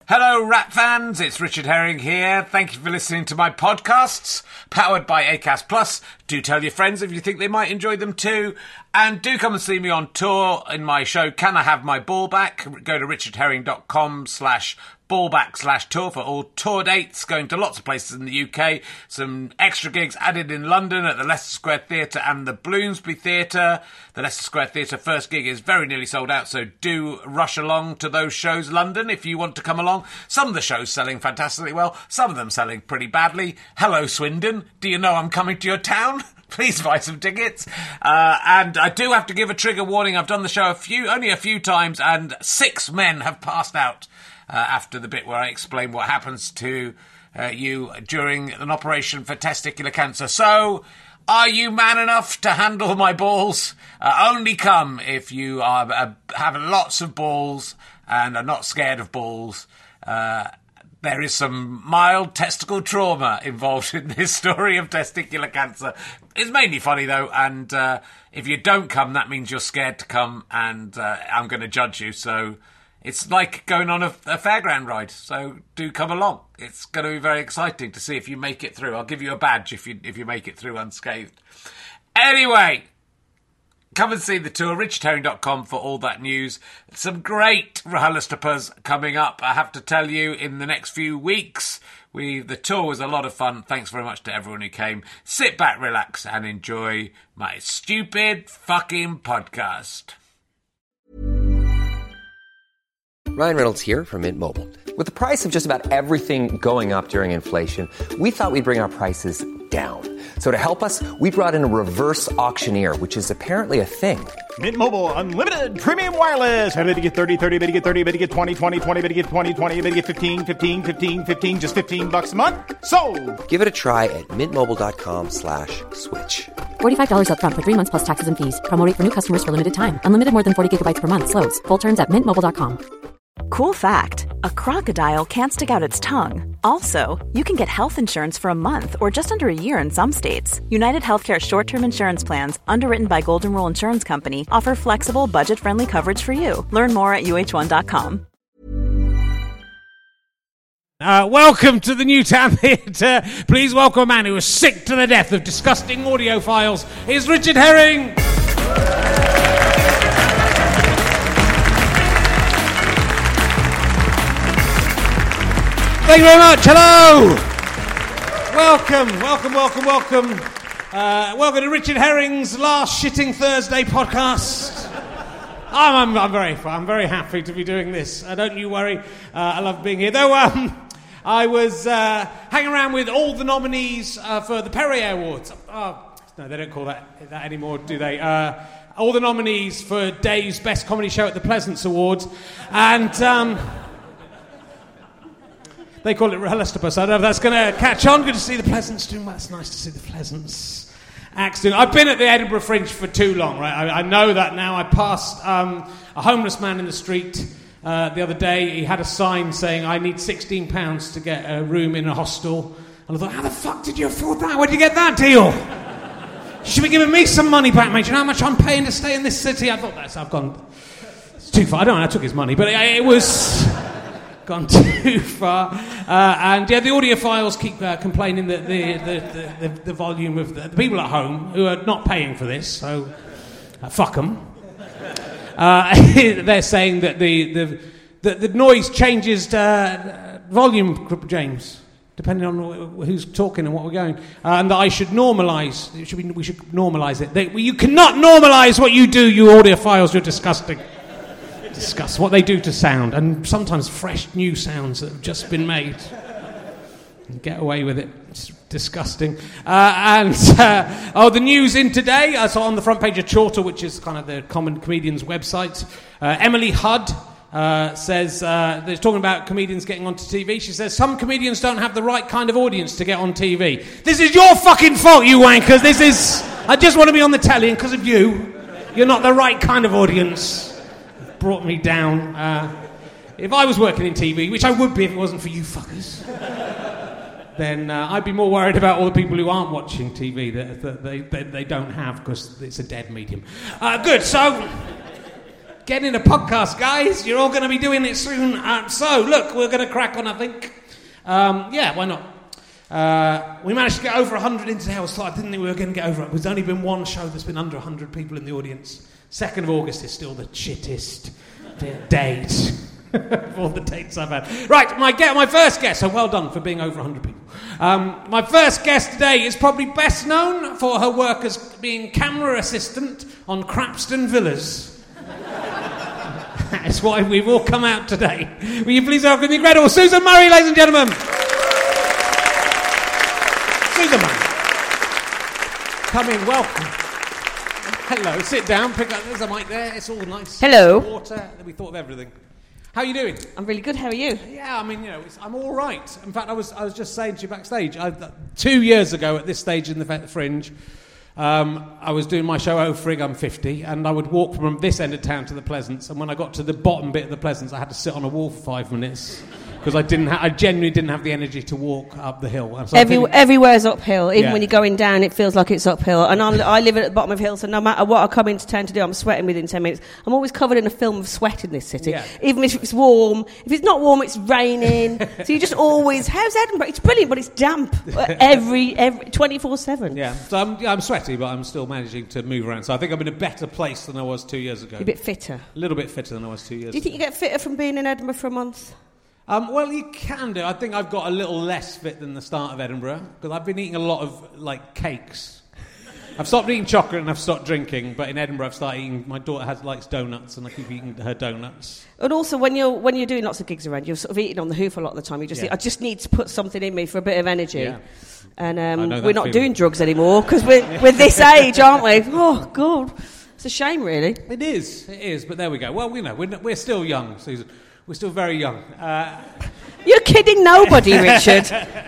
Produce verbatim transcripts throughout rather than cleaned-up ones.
Hello, Rat fans. It's Richard Herring here. Thank you for listening to my podcasts, powered by Acast Plus. Do tell your friends if you think they might enjoy them too. And do come and see me on tour in my show, Can I Have My Ball Back? Go to richardherring.com slash ballback slash tour for all tour dates, going to lots of places in the U K. Some extra gigs added in London at the Leicester Square Theatre and the Bloomsbury Theatre. The Leicester Square Theatre first gig is very nearly sold out, so do rush along to those shows, London, if you want to come along. Some of the shows selling fantastically well, some of them selling pretty badly. Hello, Swindon. Do you know I'm coming to your town? Please buy some tickets. Uh, and I do have to give a trigger warning. I've done the show a few, only a few times, and six men have passed out uh, after the bit where I explain what happens to uh, you during an operation for testicular cancer. So, are you man enough to handle my balls? Uh, only come if you are uh, have lots of balls and are not scared of balls. Uh, There is some mild testicle trauma involved in this story of testicular cancer. It's mainly funny, though, and uh, if you don't come, that means you're scared to come, and uh, I'm going to judge you. So it's like going on a, a fairground ride, so do come along. It's going to be very exciting to see if you make it through. I'll give you a badge if you if you make it through unscathed. Anyway, come and see the tour, richard herring dot com for all that news. Some great RHLSTPs coming up, I have to tell you, in the next few weeks. We The tour was a lot of fun. Thanks very much to everyone who came. Sit back, relax, and enjoy my stupid fucking podcast. Ryan Reynolds here from Mint Mobile. With the price of just about everything going up during inflation, we thought we'd bring our prices down. So to help us, we brought in a reverse auctioneer, which is apparently a thing. Mint Mobile Unlimited Premium Wireless. How to get thirty, thirty, how to get thirty, how to get twenty, twenty, twenty, how to get twenty, twenty, how to get fifteen, fifteen, fifteen, fifteen, just fifteen bucks a month? Sold! Give it a try at mintmobile.com slash switch. forty-five dollars up front for three months plus taxes and fees. Promo rate for new customers for limited time. Unlimited more than forty gigabytes per month. Slows full terms at mint mobile dot com. Cool fact, a crocodile can't stick out its tongue. Also, you can get health insurance for a month or just under a year in some states. United Healthcare short-term insurance plans, underwritten by Golden Rule Insurance Company, offer flexible, budget-friendly coverage for you. Learn more at U H one dot com. Uh, welcome to the Newtown Theatre. Please welcome a man who is sick to the death of disgusting audio files. It's Richard Herring. Thank you very much. Hello. Welcome, welcome, welcome, welcome. Uh, welcome to Richard Herring's Last Shitting Thursday podcast. I'm, I'm, I'm very, I'm very happy to be doing this. Uh, don't you worry. Uh, I love being here. Though um, I was uh, hanging around with all the nominees uh, for the Perrier Awards. Oh, no, they don't call that that anymore, do they? Uh, all the nominees for Dave's Best Comedy Show at the Pleasance Awards, and. Um, They call it RHLSTP, so I don't know if that's going to catch on. Good to see the Pleasance doing well. It's nice to see the Pleasance acts doing. I've been at the Edinburgh Fringe for too long, right? I, I know that now. I passed um, a homeless man in the street uh, the other day. He had a sign saying, I need sixteen pounds to get a room in a hostel. And I thought, how the fuck did you afford that? Where'd you get that deal? You should be giving me some money back, mate. Do you know how much I'm paying to stay in this city? I thought, that's, I've gone it's too far. I don't know, I took his money, but it, it was... gone too far. Uh, and yeah, the audiophiles keep uh, complaining that the the, the, the the volume of the, the people at home who are not paying for this, so uh, fuck them. Uh, they're saying that the the the, the noise changes uh, volume, James, depending on who's talking and what we're going, uh, and that I should normalise. It should be, we should normalise it. They, you cannot normalise what you do, you audiophiles. You're disgusting. Discuss what they do to sound, and sometimes fresh new sounds that have just been made. And get away with it. It's disgusting. Uh, and uh, oh, the news in today. I saw on the front page of Chortle, which is kind of the common comedians' website. Uh, Emily Hudd uh, says uh, they're talking about comedians getting onto T V. She says some comedians don't have the right kind of audience to get on T V. This is your fucking fault, you wankers. This is. I just want to be on the telly, and because of you, you're not the right kind of audience. Brought me down. Uh, if I was working in T V, which I would be if it wasn't for you fuckers, then uh, I'd be more worried about all the people who aren't watching T V that, that they, they, they don't have because it's a dead medium. Uh, good, so Get in a podcast, guys. You're all going to be doing it soon. Uh, so, look, we're going to crack on, I think. Um, yeah, why not? Uh, we managed to get over one hundred into Hell, so I didn't think we were going to get over it. There's only been one show that's been under one hundred people in the audience. second of August is still the shittest date of all the dates I've had. Right, my get my first guest, so well done for being over one hundred people. Um, my first guest today is probably best known for her work as being camera assistant on Crapston Villas. That's why we've all come out today. Will you please welcome the incredible Susan Murray, ladies and gentlemen? Susan Murray. Come in, welcome. Hello, sit down, pick up, there's a mic there, it's all nice. Hello. Water, we thought of everything. How are you doing? I'm really good, how are you? Yeah, I mean, you know, it's, I'm all right. In fact, I was I was just saying to you backstage, I, two years ago at this stage in the Fringe, um, I was doing my show, Oh Frig, I'm fifty, and I would walk from this end of town to the Pleasance, and when I got to the bottom bit of the Pleasance, I had to sit on a wall for five minutes. Because I didn't, ha- I genuinely didn't have the energy to walk up the hill. So Every, thinking, everywhere's uphill. Even Yeah. when you're going down, it feels like it's uphill. And I'm, I live at the bottom of the hill, so no matter what I come into town to do, I'm sweating within ten minutes. I'm always covered in a film of sweat in this city. Yeah. Even if it's warm. If it's not warm, it's raining. So you just always... How's Edinburgh? It's brilliant, but it's damp. Every, every twenty-four seven. Yeah, so I'm, I'm sweaty, but I'm still managing to move around. So I think I'm in a better place than I was two years ago. You're a bit fitter. A little bit fitter than I was two years ago. Do you think you get fitter from being in Edinburgh for a month? Um, well, you can do. I think I've got a little less fit than the start of Edinburgh, because I've been eating a lot of, like, cakes. I've stopped eating chocolate and I've stopped drinking, but in Edinburgh I've started eating... My daughter has likes donuts, and I keep eating her donuts. And also, when you're when you're doing lots of gigs around, you're sort of eating on the hoof a lot of the time. You just Yeah. think, I just need to put something in me for a bit of energy. Yeah. And I um, know we're that not feeling. doing drugs anymore, because we're, we're this age, aren't we? Oh, God. It's a shame, really. It is, it is, but there we go. Well, we know, we're, n- we're still young, Susan. We're still very young. Uh, You're kidding nobody, Richard.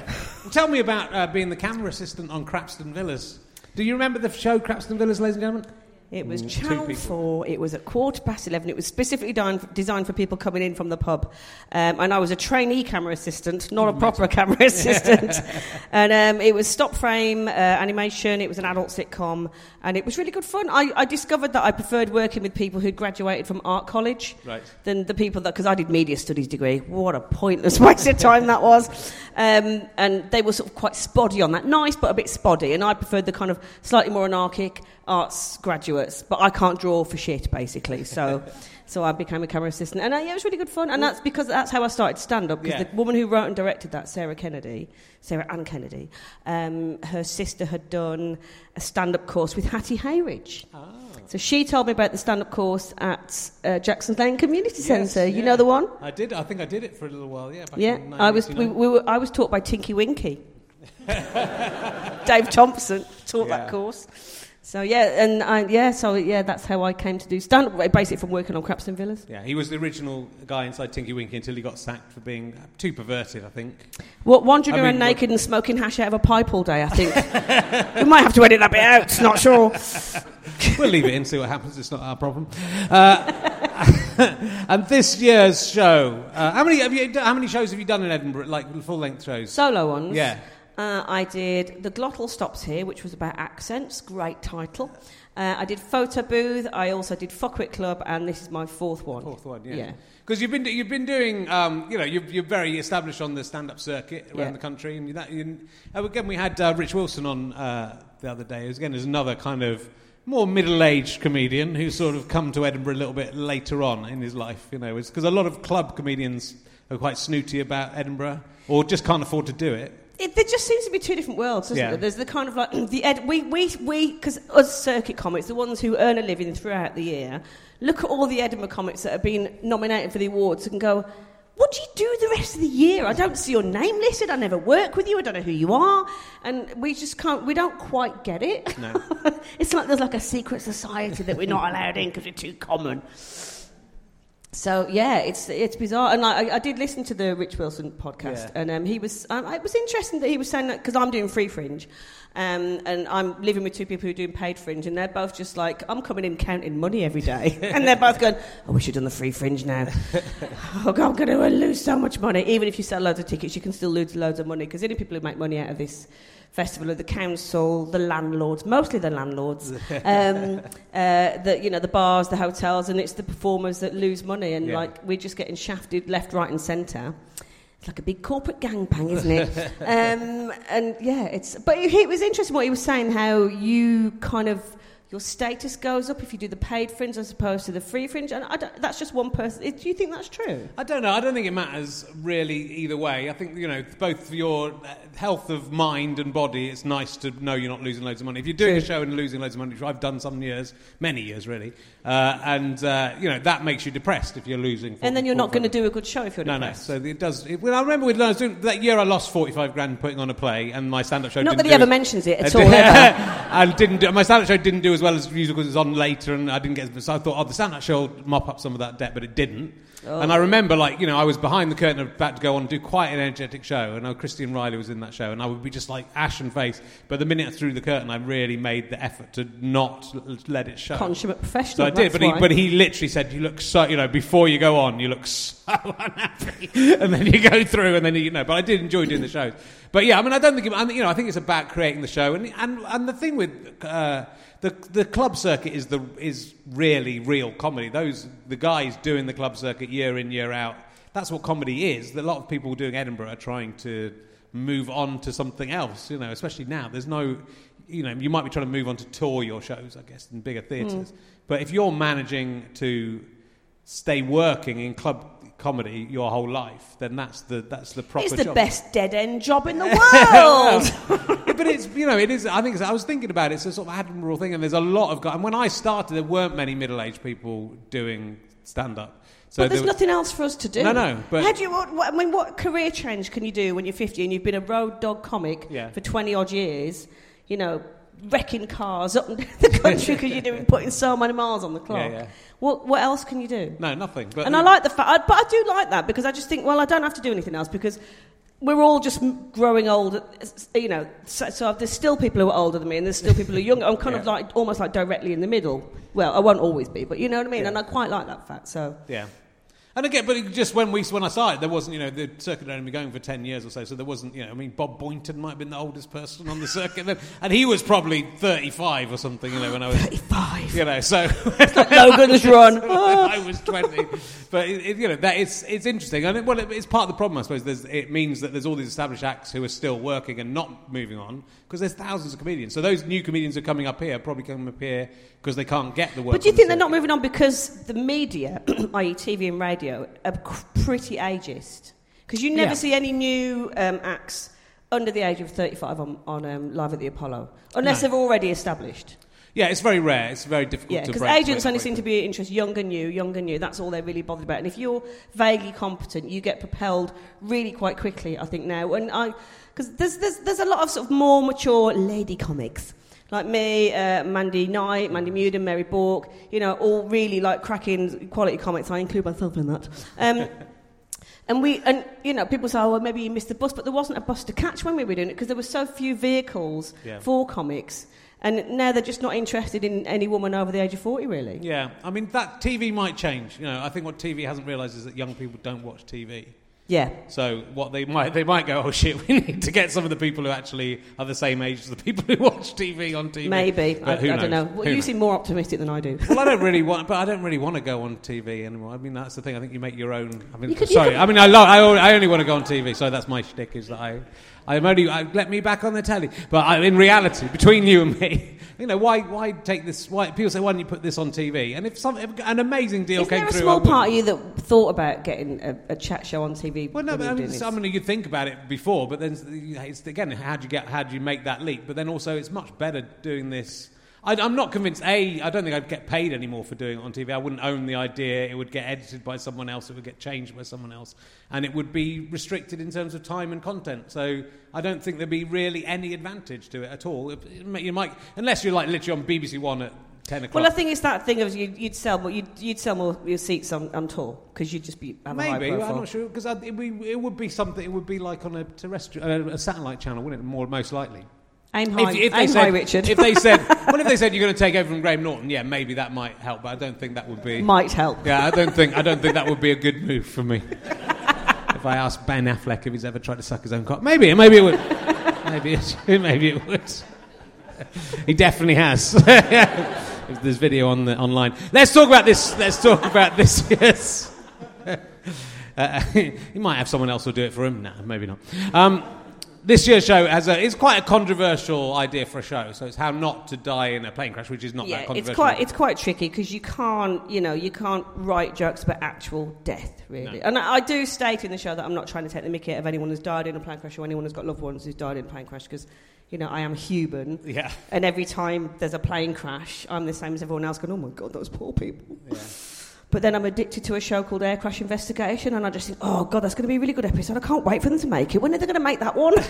tell me about uh, being the camera assistant on Crapston Villas. Do you remember the show Crapston Villas, ladies and gentlemen? It was Mm, two Channel people. four. It was at quarter past eleven. It was specifically designed, designed for people coming in from the pub. Um, and I was a trainee camera assistant, not a proper camera assistant. And um, it was stop frame uh, animation. It was an adult sitcom. And it was really good fun. I, I discovered that I preferred working with people who'd graduated from art college Right. than the people that... Because I did media studies degree. What a pointless waste of time that was. Um, and they were sort of quite spoddy on that. Nice, but a bit spoddy. And I preferred the kind of slightly more anarchic arts graduates, but I can't draw for shit, basically. So, so I became a camera assistant, and uh, yeah, it was really good fun. And that's because that's how I started stand-up. Because Yeah. the woman who wrote and directed that, Sarah Kennedy, Sarah Ann Kennedy, um, her sister had done a stand-up course with Hattie Hayridge. Oh. So she told me about the stand-up course at uh, Jackson's Lane Community Centre. You yeah. know the one? I did. I think I did it for a little while. Yeah. Back Yeah, in I was. We, nineteen eighty-nine. we were. I was taught by Tinky Winky. Dave Thompson taught Yeah. that course. So yeah, and I, yeah, so yeah, that's how I came to do stand-up, basically from working on Crapston Villas. Yeah, he was the original guy inside Tinky Winky until he got sacked for being too perverted, I think. What, wandering I around mean, naked and smoking hash out of a pipe all day, I think. We might have to edit that bit out, not sure. We'll leave it in, see what happens. It's not our problem. Uh, and this year's show, uh, how many have you? How many shows have you done in Edinburgh? Like full-length shows? Solo ones. Yeah. Uh, I did The Glottal Stops Here, which was about accents. Great title. Uh, I did Photo Booth. I also did Fuckwit Club, and this is my fourth one. Fourth one, yeah. Yeah. Because you've been you've been doing, um, you know, you're, you're very established on the stand-up circuit around Yeah. the country, and that. You, again, we had uh, Rich Wilson on uh, the other day. Again, there's another kind of more middle-aged comedian who's sort of come to Edinburgh a little bit later on in his life. You know, because a lot of club comedians are quite snooty about Edinburgh, or just can't afford to do it. It, there just seems to be two different worlds, doesn't Yeah. there? There's the kind of like the ed- we we we because us circuit comics, the ones who earn a living throughout the year, look at all the Edinburgh comics that have been nominated for the awards and go, what do you do the rest of the year? I don't see your name listed. I never work with you. I don't know who you are, and we just can't. We don't quite get it. No. It's like there's like a secret society that we're not allowed in because we're too common. So yeah, it's it's bizarre, and I, I did listen to the Rich Wilson podcast, Yeah. and um, he was um, it was interesting that he was saying that because I'm doing free fringe, um, and I'm living with two people who are doing paid fringe, and they're both just like, I'm coming in counting money every day, and they're both going, I wish you'd done the free fringe now. Oh God, I'm going to lose so much money. Even if you sell loads of tickets, you can still lose loads of money because the only people who make money out of this festival of the council, the landlords, mostly the landlords, um, uh, the you know the bars, the hotels, and it's the performers that lose money, and Yeah. like we're just getting shafted left, right, and centre. It's like a big corporate gangbang, isn't it? um, and yeah, it's. But it, it was interesting what he was saying. How you kind of your status goes up if you do the paid fringe as opposed to the free fringe, and I don't, that's just one person. Do you think that's true? I don't know. I don't think it matters really either way. I think, you know, both for your health of mind and body, it's nice to know you're not losing loads of money. If you're doing True. a show and losing loads of money, which I've done some years, many years really, uh, and uh, you know that makes you depressed if you're losing. And then you're not going to do a good show if you're No, depressed. no. So it does. It, well, I remember with I was doing, that year I lost forty-five grand putting on a play, and my stand-up show. Not didn't that he do ever as- mentions it at uh, all, did- ever. and didn't do, my stand-up show didn't do as well as the musical because it was on later, and I didn't get. So I thought, oh, the stand-up show will mop up some of that debt, but it didn't. Oh. And I remember, like, you know, I was behind the curtain, about to go on and do quite an energetic show, and uh, Christian Riley was in that show, and I would be just like ashen face. But the minute I threw the curtain, I really made the effort to not l- let it show. Consummate professional. So I did, that's but he, why. but he literally said, "You look so, you know, before you go on, you look so unhappy," and then you go through, and then you know. But I did enjoy doing the shows. But yeah, I mean, I don't think, it, I mean, you know, I think it's about creating the show, and and and the thing with uh, the the club circuit is the is really real comedy. Those the guys doing the club circuit year in year out. That's what comedy is. A lot of people doing Edinburgh are trying to move on to something else. You know, especially now. There's no. You know, you might be trying to move on to tour your shows, I guess, in bigger theatres. Mm. But if you're managing to stay working in club comedy your whole life, then that's the that's the proper It's the job. best dead end job in the world. Yeah, but it's, you know, it is. I think it's, I was thinking about it. It's a sort of admirable thing, and there's a lot of guys. And when I started, there weren't many middle-aged people doing stand-up. So but there's there was, nothing else for us to do. No, no, but- How do you, what, what, I mean, what career change can you do when you're fifty and you've been a road dog comic Yeah. for twenty odd years? You know, wrecking cars up and down the country because you're doing putting so many miles on the clock. Yeah, yeah. What what else can you do? No, nothing. But And I like the fact, I, but I do like that because I just think, well, I don't have to do anything else because we're all just m- growing old, you know. So, so there's still people who are older than me, and there's still people who are younger. I'm kind Yeah. of like almost like directly in the middle. Well, I won't always be, but you know what I mean. Yeah. And I quite like that fact. So Yeah. And again, but it just when we when I started, there wasn't, you know, the circuit had only been going for ten years or so, so there wasn't, you know, I mean, Bob Boynton might have been the oldest person on the circuit then, and he was probably thirty-five or something, you know, when I was thirty-five. you know, so Logan's Run. I was twenty, but it, it, you know, that it's it's interesting, and it, well, it, it's part of the problem, I suppose. There's, it means that there's all these established acts who are still working and not moving on because there's thousands of comedians. So those new comedians who are coming up here probably come up here because they can't get the work. But do you on think the they're not circuit. moving on because the media, that is T V and radio, are c- pretty ageist? Because you never Yeah. see any new um, acts under the age of thirty-five on, on um, Live at the Apollo, unless No. they're already established. Yeah, it's very rare. It's very difficult Yeah, to because break. agents break- only break seem to them. be interested young and new, young and new. That's all they're really bothered about. And if you're vaguely competent, you get propelled really quite quickly, I think, now. And I, because there's, there's, there's a lot of sort of more mature lady comics. Like me, uh, Mandy Knight, Mandy Muden, Mary Bork, you know, all really like cracking quality comics. I include myself in that. Um, and we, and you know, people say, oh, well, maybe you missed the bus, but there wasn't a bus to catch when we were doing it because there were so few vehicles Yeah. for comics. And now they're just not interested in any woman over the age of forty, really. Yeah, I mean, that T V might change. You know, I think what T V hasn't realised is that young people don't watch T V. Yeah. So what they might they might go, oh shit, we need to get some of the people who actually are the same age as the people who watch T V on T V. Maybe. But I, who I don't knows? know. Well, Who you knows? seem more optimistic than I do. Well, I don't really want, but I don't really want to go on T V anymore. I mean, that's the thing. I think you make your own. I mean, You could- you sorry. could- I mean, I love. I, only- I only want to go on T V, so that's my shtick. Is that I, I'm only I, let me back on the telly. But I, in reality, between you and me, you know, why why take this? Why people say, why don't you put this on T V? And if some if an amazing deal Is came there a through, I small wouldn't. part of you that thought about getting a, a chat show on T V? Well, no, when but you I were mean, doing this? I mean, you think about it before, but then it's, again, how do you get, how do you make that leap? But then also, it's much better doing this. I, I'm not convinced. A, I don't think I'd get paid anymore for doing it on T V. I wouldn't own the idea. It would get edited by someone else. It would get changed by someone else, and it would be restricted in terms of time and content. So I don't think there'd be really any advantage to it at all. It, it, you might, unless you're like literally on B B C One at ten o'clock. Well, I think it's that thing of you'd, you'd sell, but you'd, you'd sell more your seats on, on tour because you'd just be have a high Maybe, profile. I'm not sure, because it, would- it would be something. It would be like on a terrestrial, uh, a satellite channel, wouldn't it? More most likely. Aim high, If, if they aim said, high, Richard. If they said, well, if they said you're going to take over from Graham Norton, yeah, maybe that might help, but I don't think that would be. Might help. Yeah, I don't think I don't think that would be a good move for me. If I asked Ben Affleck if he's ever tried to suck his own cock, maybe, maybe it would. maybe it, maybe it would. He definitely has. There's video on the online. Let's talk about this. Let's talk about this. Yes. Uh, he might have someone else who'll do it for him. No, maybe not. Um, this year's show has a, is quite a controversial idea for a show. So it's how not to die in a plane crash, which is not yeah, that controversial. it's quite it's quite tricky because you can't you know you can't write jokes about actual death really. No. And I, I do state in the show that I'm not trying to take the mickey out of anyone who's died in a plane crash or anyone who's got loved ones who's died in a plane crash because. You know, I am human. Yeah. And every time there's a plane crash, I'm the same as everyone else going, oh my God, those poor people. Yeah. But then I'm addicted to a show called Air Crash Investigation, and I just think, oh God, that's going to be a really good episode. I can't wait for them to make it. When are they going to make that one?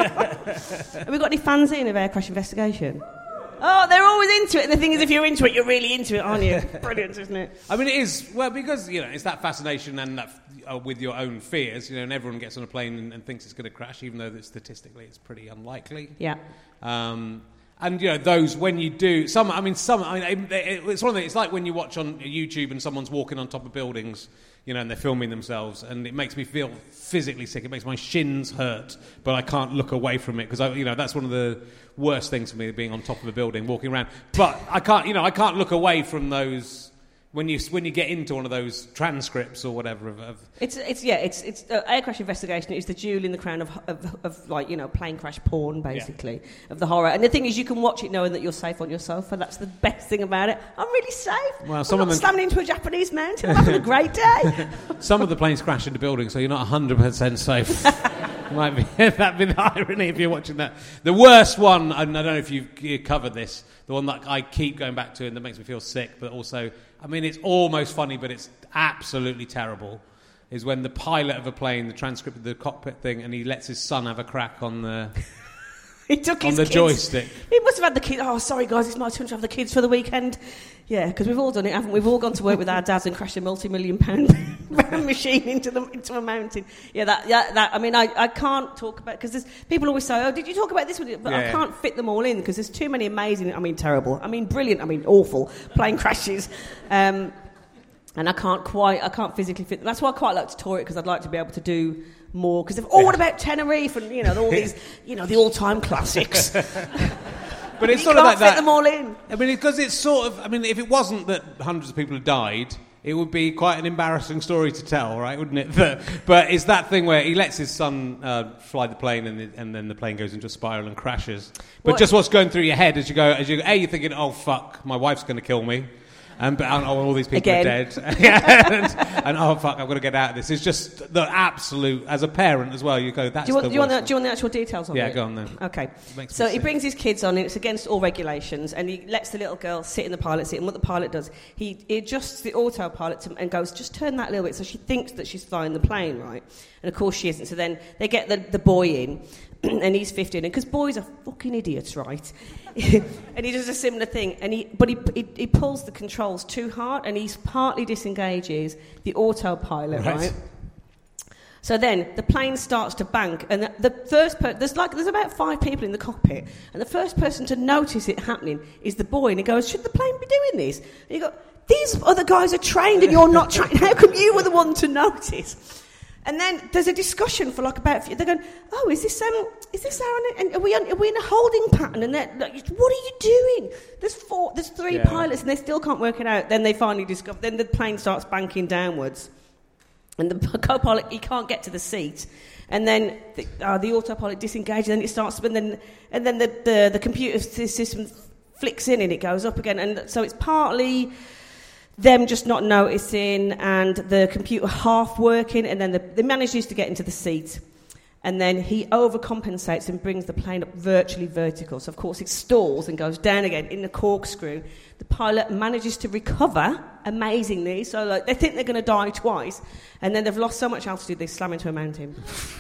Have we got any fans in of Air Crash Investigation? Oh, they're always into it. And the thing is, if you're into it, you're really into it, aren't you? Brilliant, isn't it? I mean, it is. Well, because, you know, it's that fascination and that uh, with your own fears, you know, and everyone gets on a plane and, and thinks it's going to crash, even though that statistically it's pretty unlikely. Yeah. Um, and, you know, those, when you do, some, I mean, some, I mean, it, it's one of the, it's like when you watch on YouTube and someone's walking on top of buildings, you know, and they're filming themselves, and it makes me feel physically sick. It makes my shins hurt, but I can't look away from it because I, you know, that's one of the worst things for me, being on top of a building, walking around. But I can't, you know, I can't look away from those when you when you get into one of those transcripts or whatever. Of, of it's it's yeah, it's it's uh, Air Crash Investigation is the jewel in the crown of, of of like you know plane crash porn basically yeah. of the horror. And the thing is, you can watch it knowing that you're safe on your sofa. That's the best thing about it. I'm really safe. Well, some I'm of not them slamming into a Japanese mountain. I'm having a great day. Some of the planes crash into buildings, so you're not one hundred percent safe. Might be that'd be the irony if you're watching that. The worst one, and I don't know if you've you covered this, the one that I keep going back to and that makes me feel sick, but also, I mean, it's almost funny, but it's absolutely terrible, is when the pilot of a plane, the transcript of the cockpit thing, and he lets his son have a crack on the he took on his the kids. joystick. He must have had the kids. Oh, sorry guys, it's my turn to have the kids for the weekend. Yeah, because we've all done it, haven't we? We've all gone to work with our dads and crashed a multi-million pound machine into the into a mountain. Yeah, that yeah that. I mean, I, I can't talk about because there's people always say, oh, did you talk about this one? But yeah, I yeah. can't fit them all in because there's too many amazing. I mean, terrible. I mean, brilliant. I mean, awful plane crashes. Um, and I can't quite. I can't physically fit them. That's why I quite like to tour it because I'd like to be able to do more. Because oh, what about Tenerife and you know all these you know the all-time classics. But it's you sort can't of like fit that. them all in. I mean, because it's sort of. I mean, if it wasn't that hundreds of people had died, it would be quite an embarrassing story to tell, right? Wouldn't it? But, but it's that thing where he lets his son uh, fly the plane, and, the, and then the plane goes into a spiral and crashes. But what? Just what's going through your head as you go, as you go, A, you're thinking, oh fuck, my wife's going to kill me. And but oh, all these people Again. are dead, and, and oh fuck, I've got to get out of this. It's just the absolute. As a parent as well, you go. That's Do you want, the do you want, worst the, do you want the actual details on Yeah, it? go on then. Okay. Makes So me he sick. brings his kids on, and it's against all regulations, and he lets the little girl sit in the pilot seat, and what the pilot does, he, he adjusts the autopilot to, and goes, just turn that a little bit, so she thinks that she's flying the plane, right? And of course she isn't. So then they get the, the boy in, and he's fifteen, and because boys are fucking idiots, right? And he does a similar thing, and he but he, he he pulls the controls too hard, and he partly disengages the autopilot, right? right? So then the plane starts to bank, and the, the first per- there's like there's about five people in the cockpit, and the first person to notice it happening is the boy, and he goes, "Should the plane be doing this?" And you go, "These other guys are trained, and you're not trained. How come you were the one to notice?" And then there's a discussion for like about. They're going, "Oh, is this um, is this our? And are we on, are we in a holding pattern?" And they're like, "What are you doing? There's four, there's three Yeah. pilots, and they still can't work it out." Then they finally discover. Then the plane starts banking downwards, and the co-pilot he can't get to the seat. And then the, uh, the autopilot disengages, and then it starts, and then and then the, the the computer system flicks in, and it goes up again. And so it's partly them just not noticing and the computer half working, and then the, the manages to get into the seat, and then he overcompensates and brings the plane up virtually vertical. So of course it stalls and goes down again in the corkscrew. The pilot manages to recover amazingly, so like they think they're going to die twice, and then they've lost so much altitude they slam into a mountain.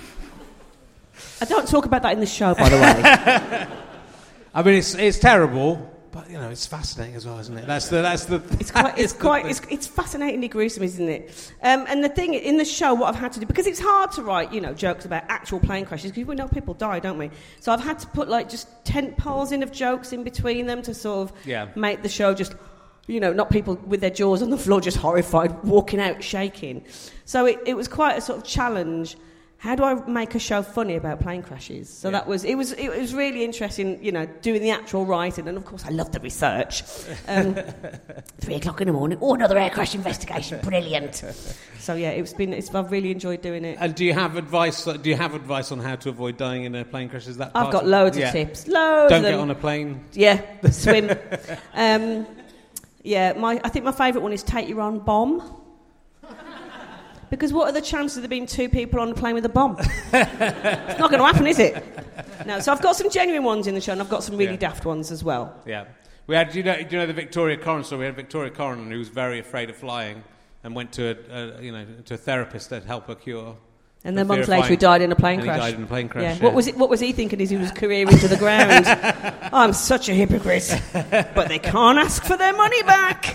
I don't talk about that in the show, by the way. I mean, it's it's terrible. But you know, it's fascinating as well, isn't it? That's the that's the. It's quite it's quite it's, it's fascinatingly gruesome, isn't it? Um, and the thing in the show, what I've had to do, because it's hard to write, you know, jokes about actual plane crashes because we know people die, don't we? So I've had to put like just tent poles in of jokes in between them to sort of yeah. make the show just, you know, not people with their jaws on the floor just horrified, walking out shaking. So it, it was quite a sort of challenge how do I make a show funny about plane crashes? So Yeah. that was it was it was really interesting, you know, doing the actual writing, and of course I love the research. Um, three o'clock in the morning, oh, another air crash investigation, brilliant. So yeah, it's been it's I've really enjoyed doing it. And do you have advice? Do you have advice on how to avoid dying in a plane crash? Is that part I've got of- loads Yeah. of tips, loads. Don't of get them. on a plane. Yeah, swim. um, yeah, my I think my favourite one is take your own bomb. Because what are the chances of there being two people on a plane with a bomb? It's not going to happen, is it? No, so I've got some genuine ones in the show, and I've got some really Yeah. daft ones as well. Yeah. We had, do you know, do you know the Victoria Coren story? We had Victoria Coren who was very afraid of flying and went to a, a you know to a therapist to help her cure. And the then fear months of later, he flying. died in a plane And crash. He died in a plane crash. Yeah. yeah. What was it? What was he thinking as he was careering to the ground? Oh, I'm such a hypocrite, but they can't ask for their money back.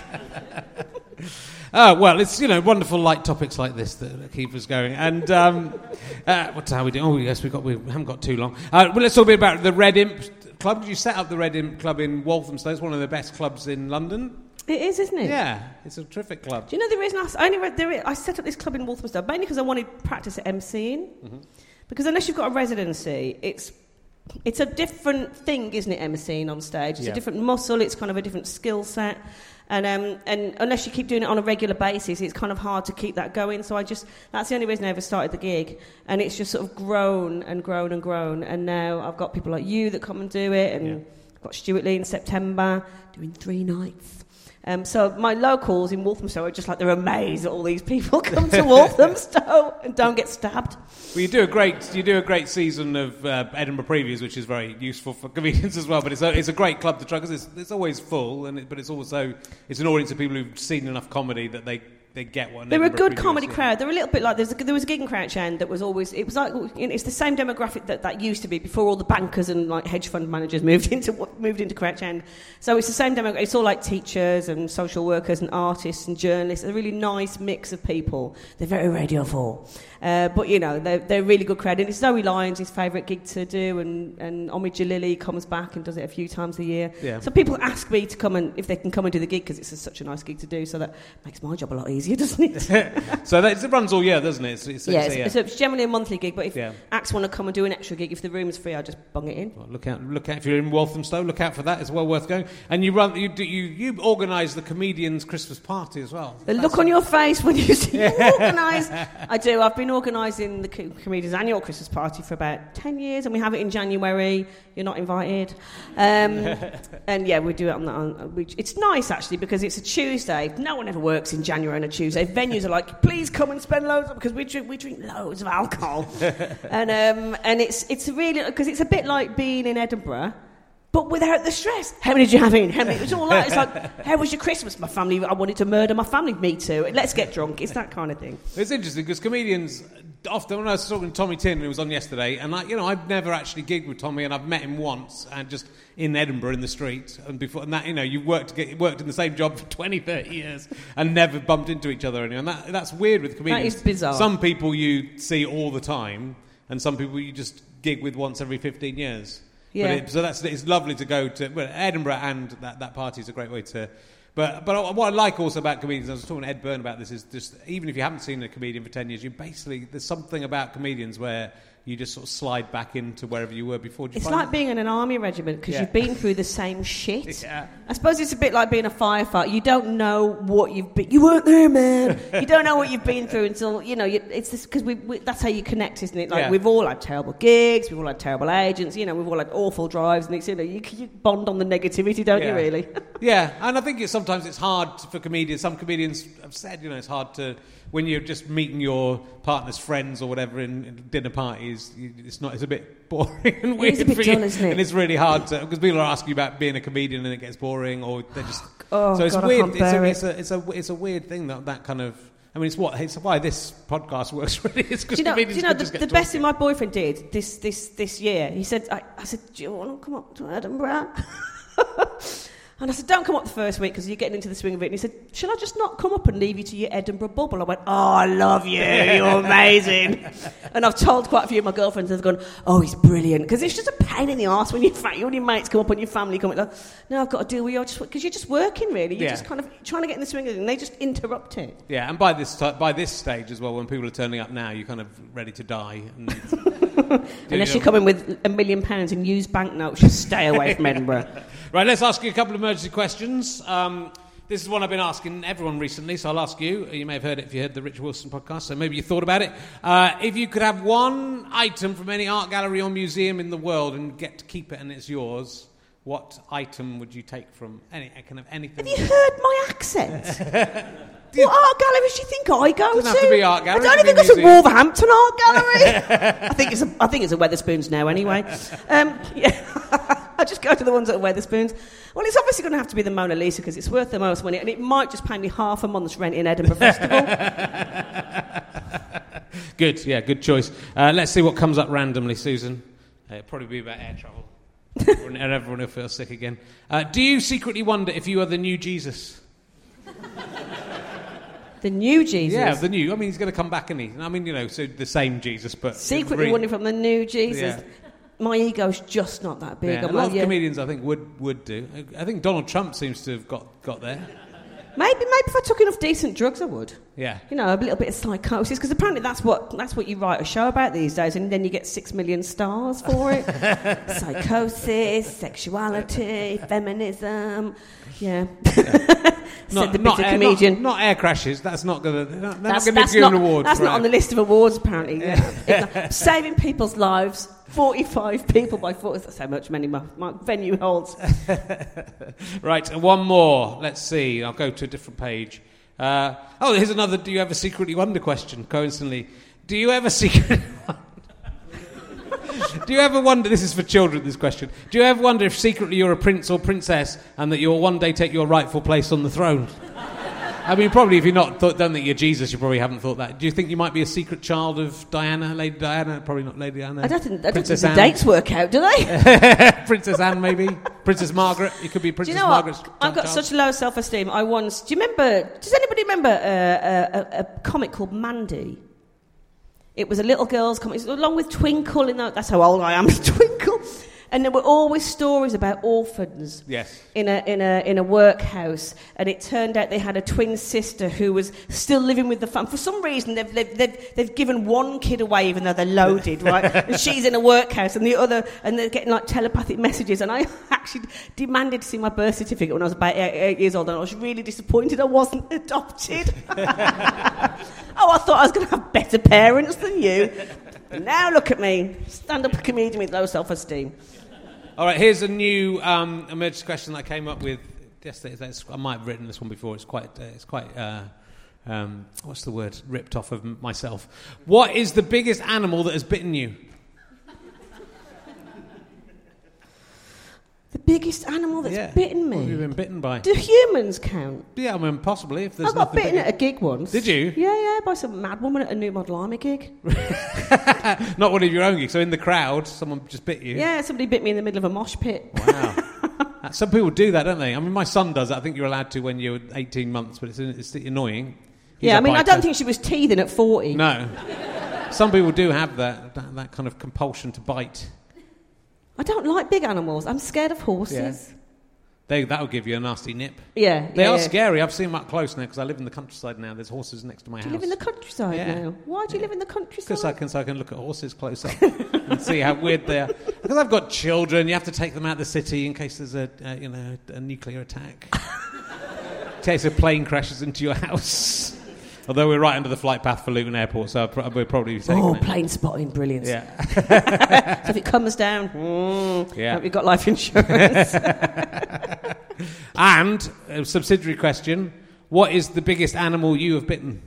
Oh, well, it's, you know, wonderful light topics like this that keep us going. And um, uh, what's how we do? Oh, yes, we got we haven't got too long. Uh, well, let's talk a bit about the Red Imp Club. You set up the Red Imp Club in Walthamstow. It's one of the best clubs in London. It is, isn't it? Yeah, it's a terrific club. Do you know the reason I, s- I only read there, I set up this club in Walthamstow mainly because I wanted practice at emceeing. Mm-hmm. Because unless you've got a residency, it's it's a different thing, isn't it? Emceeing on stage, it's Yeah. a different muscle. It's kind of a different skill set. And um, and unless you keep doing it on a regular basis, it's kind of hard to keep that going. So I just that's the only reason I ever started the gig, and it's just sort of grown and grown and grown. And now I've got people like you that come and do it, and Yeah. I've got Stuart Lee in September doing three nights. Um, so my locals in Walthamstow are just like they're amazed that all these people come to Walthamstow and don't get stabbed. Well, you do a great you do a great season of uh, Edinburgh previews, which is very useful for comedians as well. But it's a, it's a great club to try because it's, it's always full, and it, but it's also it's an audience of people who've seen enough comedy that they, they get what. an They're a Edinburgh good preview comedy is, yeah. crowd. They're a little bit like there's a, there was a gig in Crouch End that was always it was like you know, it's the same demographic that that used to be before all the bankers and like hedge fund managers moved into moved into Crouch End. So it's the same demographic. It's all like teachers and social workers and artists and journalists. A really nice mix of people. They're very Radio four. Uh, but, you know, they're, they're a really good crowd. And it's Zoe Lyons, his favourite gig to do, and, and Omid Jalili comes back and does it a few times a year. Yeah. So people ask me to come and, if they can come and do the gig, because it's a, such a nice gig to do, so that makes my job a lot easier, doesn't it? So that, it runs all year, doesn't it? It's, it's, yeah, it's, it's, it's generally a monthly gig, but if Yeah. acts want to come and do an extra gig, if the room is free, I'll just bung it in. Well, look out! Look out! If you're in Walthamstow, look out for that. It's well worth going. And you run, you do, you you organise the comedians' Christmas party as well. The That's look on a- your face when you see organise. I do. I've been organising the co- comedians' annual Christmas party for about ten years, and we have it in January. You're not invited. Um, and yeah, we do it on that. On, we, it's nice actually because it's a Tuesday. No one ever works in January on a Tuesday. Venues are like, please come and spend loads because we drink we drink loads of alcohol, and um, and it's it's really because it's a bit like being in Edinburgh. But without the stress. How many did you have in? How many? It's all that. It's like, how was your Christmas? My family, I wanted to murder my family. Me too. Let's get drunk. It's that kind of thing. It's interesting because comedians often, when I was talking to Tommy Tin, who was on yesterday, and I, you know, I've never actually gigged with Tommy, and I've met him once, and just in Edinburgh in the street, and before and that, you know, you worked get, worked in the same job for twenty, thirty years, and never bumped into each other, and that that's weird with comedians. That is bizarre. Some people you see all the time, and some people you just gig with once every fifteen years. Yeah. But it, so that's it's lovely to go to well, Edinburgh, and that, that party is a great way to. But but what I like also about comedians, I was talking to Ed Byrne about this, is just even if you haven't seen a comedian for ten years, you basically there's something about comedians where you just sort of slide back into wherever you were before. Do you It's find like that? being in an army regiment because Yeah. you've been through the same shit. Yeah. I suppose it's a bit like being a firefighter. You don't know what you've been. You weren't there, man. You don't know what you've been through until you know. You, it's this because we, we. That's how you connect, isn't it? Like Yeah. we've all had terrible gigs. We've all had terrible agents. You know, we've all had awful drives, and it's you know you, you bond on the negativity, don't Yeah. you? Really? Yeah, and I think it's, sometimes it's hard for comedians. Some comedians have said, you know, it's hard to when you're just meeting your partner's friends or whatever in, in dinner parties. You, it's not. It's a bit boring and weird is a bit for you, dull, isn't it? and it's really hard to because people are asking you about being a comedian and it gets boring, or they just. Oh, so it's God, I weird. can't It's a, bear it's a it's a it's a weird thing that that kind of. I mean, it's what it's why this podcast works really. It's because Do you know, do comedians you know can the, just get the best thing talking. my boyfriend did this this this year? He said, I, I said, do you want to come up to Edinburgh? And I said, don't come up the first week because you're getting into the swing of it. And he said, shall I just not come up and leave you to your Edinburgh bubble? I went, oh, I love you. You're amazing. And I've told quite a few of my girlfriends, they've gone, oh, he's brilliant. Because it's just a pain in the arse when you all your mates come up and your family come up. Like, no, I've got to deal with you. Because you're just working, really. You're Yeah. just kind of trying to get in the swing of it. And they just interrupt it. Yeah, and by this ti by this stage as well, when people are turning up now, you're kind of ready to die. And Unless you come in with a million pounds and use banknotes, just stay away from Edinburgh. Right, let's ask you a couple of emergency questions. Um, this is one I've been asking everyone recently, so I'll ask you. You may have heard it if you heard the Richard Wilson podcast, so maybe you thought about it. Uh, if you could have one item from any art gallery or museum in the world and get to keep it and it's yours, what item would you take from any kind of anything? Have you heard my accent? What art galleries do you think I go Doesn't to? have to be art gallery, I don't it even could go be to museum. Wolverhampton Art Gallery. I think it's a, I think it's a Weatherspoons now anyway. Um, yeah. I just go to the ones at Weatherspoons. Well, it's obviously going to have to be the Mona Lisa because it's worth the most money, and it might just pay me half a month's rent in Edinburgh Festival. Good, yeah, good choice. Uh, let's see what comes up randomly, Susan. Uh, it'll probably be about air travel. everyone, everyone will feel sick again. Uh, do you secretly wonder if you are the new Jesus? The new Jesus. Yeah, the new. I mean, he's going to come back, isn't he? I mean, you know, so the same Jesus, but Secretly re- wondering from the new Jesus. Yeah. My ego's just not that big. Yeah, a I'm lot like, of yeah. comedians, I think, would would do. I think Donald Trump seems to have got, got there. Maybe, maybe if I took enough decent drugs, I would. Yeah. You know, a little bit of psychosis, because apparently that's what that's what you write a show about these days, and then you get six million stars for it. Psychosis, sexuality, feminism. Yeah. Said the bitter air, comedian. Not, not air crashes. That's not going to. They're not That's, going to that's give you not, an award. that's for not on the it. list of awards, apparently. Yeah. It's not- saving people's lives. forty-five people by forty. That's how much money my, my venue holds. Right, and one more. Let's see. I'll go to a different page. Uh, oh, here's another. Do you ever secretly wonder question? Coincidentally, do you ever secretly? Do you ever wonder? This is for children. This question. Do you ever wonder if secretly you're a prince or princess and that you'll one day take your rightful place on the throne? I mean, probably if you're not thought, don't think you're Jesus, you probably haven't thought that. Do you think you might be a secret child of Diana, Lady Diana? Probably not Lady Diana. I don't think, I don't think Princess the Anne. dates work out, do they? Princess Anne, maybe. Princess Margaret. You could be Do Princess you know Margaret's what? I've got child. such low self-esteem. I once... Do you remember... Does anybody remember uh, a, a, a comic called Mandy? It was a little girl's comic, along with Twinkle. In the, that's how old I am, Twinkle. And there were always stories about orphans Yes. in a in a in a workhouse. And it turned out they had a twin sister who was still living with the family. For some reason, they've they've, they've they've given one kid away, even though they're loaded, right? And she's in a workhouse, and the other, and they're getting like telepathic messages. And I actually demanded to see my birth certificate when I was about eight, eight years old, and I was really disappointed I wasn't adopted. Oh, I thought I was going to have better parents than you. Now look at me, stand-up comedian with low self-esteem. All right, here's a new um, emergency question that I came up with yesterday. That's, I might have written this one before. It's quite, uh, it's quite. Uh, um, what's the word? Ripped off of m- myself. What is the biggest animal that has bitten you? The biggest animal that's Yeah. bitten What have you me. been bitten by? Do humans count? Yeah, I mean, possibly. If there's I got nothing bitten bigger. at a gig once. Did you? Yeah, yeah, by some mad woman at a New Model Army gig. Not one of your own gigs. So in the crowd, someone just bit you. Yeah, somebody bit me in the middle of a mosh pit. Wow. Uh, Some people do that, don't they? I mean, my son does that. I think you're allowed to when you're eighteen months, but it's, it's annoying. He's Yeah, a I mean, I biter. don't think she was teething at forty. No. Some people do have that, that that kind of compulsion to bite. I don't like big animals. I'm scared of horses. They that'll give you a nasty nip. Yeah, They yeah, are yeah. scary. I've seen them up close now because I live in the countryside now. There's horses next to my Do house. you live in the countryside Yeah. now? Why do you live in the countryside? Because I can, so I can look at horses close up and see how weird they are. Because I've got children, you have to take them out of the city in case there's a, uh, you know, a nuclear attack. In case a plane crashes into your house. Although we're right under the flight path for Luton Airport, so I'll pro- we'll probably be taking Oh, it. plane spotting, brilliant. Yeah. So if it comes down, mm, Yeah. hope you've got life insurance. And a subsidiary question: what is the biggest animal you have bitten?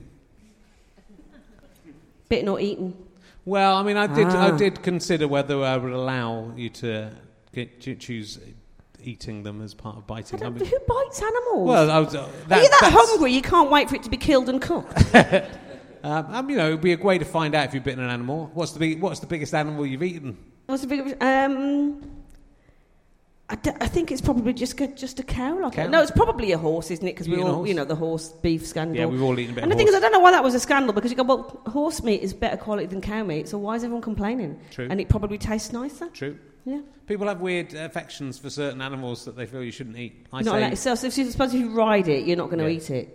Bitten or eaten? Well, I mean, I did. Ah. I did consider whether I would allow you to get, to choose eating them as part of I biting. I don't, mean, who bites animals? well, I was, uh, Are you that that's- hungry you can't wait for it to be killed and cooked? Um, um, you know, it'd be a way to find out if you've bitten an animal. What's the big, What's the biggest animal you've eeten? What's the big? Um, I, d- I think it's probably just a, just a cow. Like Cow? No, it's probably a horse, isn't it? Because we You eating a all, horse? you know, the horse beef scandal. Yeah, we've all eaten a bit And of the thing is, I horse. don't know why that was a scandal, because you go, well, horse meat is better quality than cow meat, so why is everyone complaining? True. And it probably tastes nicer. True. Yeah. People have weird affections for certain animals that they feel you shouldn't eat. I You're not say, allowed- so, so if you, suppose if you ride it, you're not going to Yeah. eat it.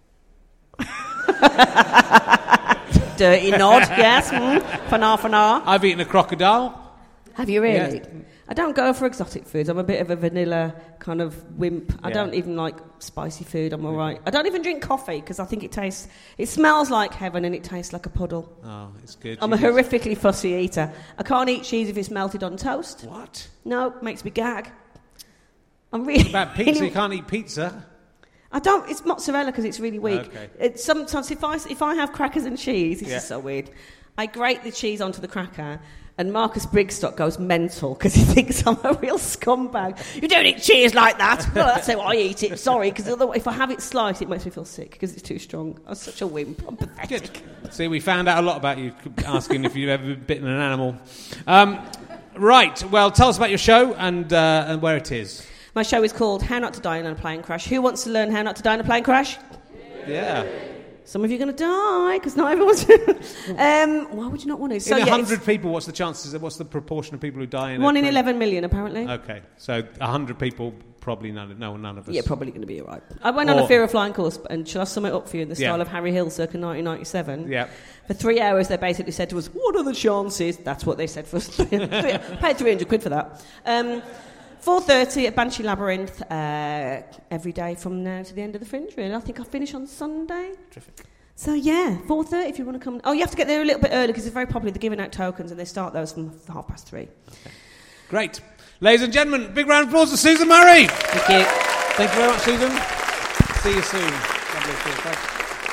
Dirty nod, yes. Mm. Fanar, fanar. I've eaten a crocodile. Have you really? Yeah. I don't go for exotic foods. I'm a bit of a vanilla kind of wimp. I Yeah. don't even like spicy food. I'm all right. I don't even drink coffee because I think it tastes... It smells like heaven and it tastes like a puddle. Oh, it's good. I'm You a just- horrifically fussy eater. I can't eat cheese if it's melted on toast. What? No, makes me gag. I'm really... What about pizza? You can't eat pizza. I don't. It's mozzarella because it's really weak. Okay. It's sometimes if I if I have crackers and cheese, this Yeah. is so weird. I grate the cheese onto the cracker, and Marcus Brigstock goes mental because he thinks I'm a real scumbag. You don't eat cheese like that. Well, that's how I eat it. Sorry, because if I have it sliced, it makes me feel sick because it's too strong. I'm such a wimp. I'm pathetic. Good. See, we found out a lot about you, asking if you've ever bitten an animal. Um, right. Well, tell us about your show and uh, and where it is. My show is called How Not to Die in a Plane Crash. Who wants to learn how not to die in a plane crash? Yeah. Some of you are going to die because not everyone's... um, why would you not want to? So, in a yeah, hundred people, what's the chances? What's the proportion of people who die in? One a in plane? eleven million, apparently. Okay, so a hundred people, probably none. No, none of us. Yeah, probably going to be all right. I went on Or- a fear of flying course, and shall I sum it up for you in the Yeah. style of Harry Hill circa nineteen ninety-seven? Yeah. For three hours, they basically said to us, what are the chances? That's what they said for us. Paid three hundred quid for that. Um, four thirty at Banshee Labyrinth, uh, every day from now to the end of the Fringe, really. I think I'll finish on Sunday. Terrific. So, yeah, four thirty if you want to come. Oh, you have to get there a little bit early because it's very popular. They're giving out tokens, and they start those from half past three. Great. Ladies and gentlemen, big round of applause for Susan Murray. Thank you. Thank you very much, Susan. See you soon. Lovely to see you. Thanks.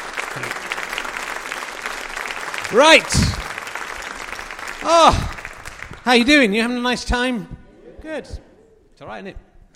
Right. Oh, how you doing? You having a nice time? Good. It's all right, isn't it?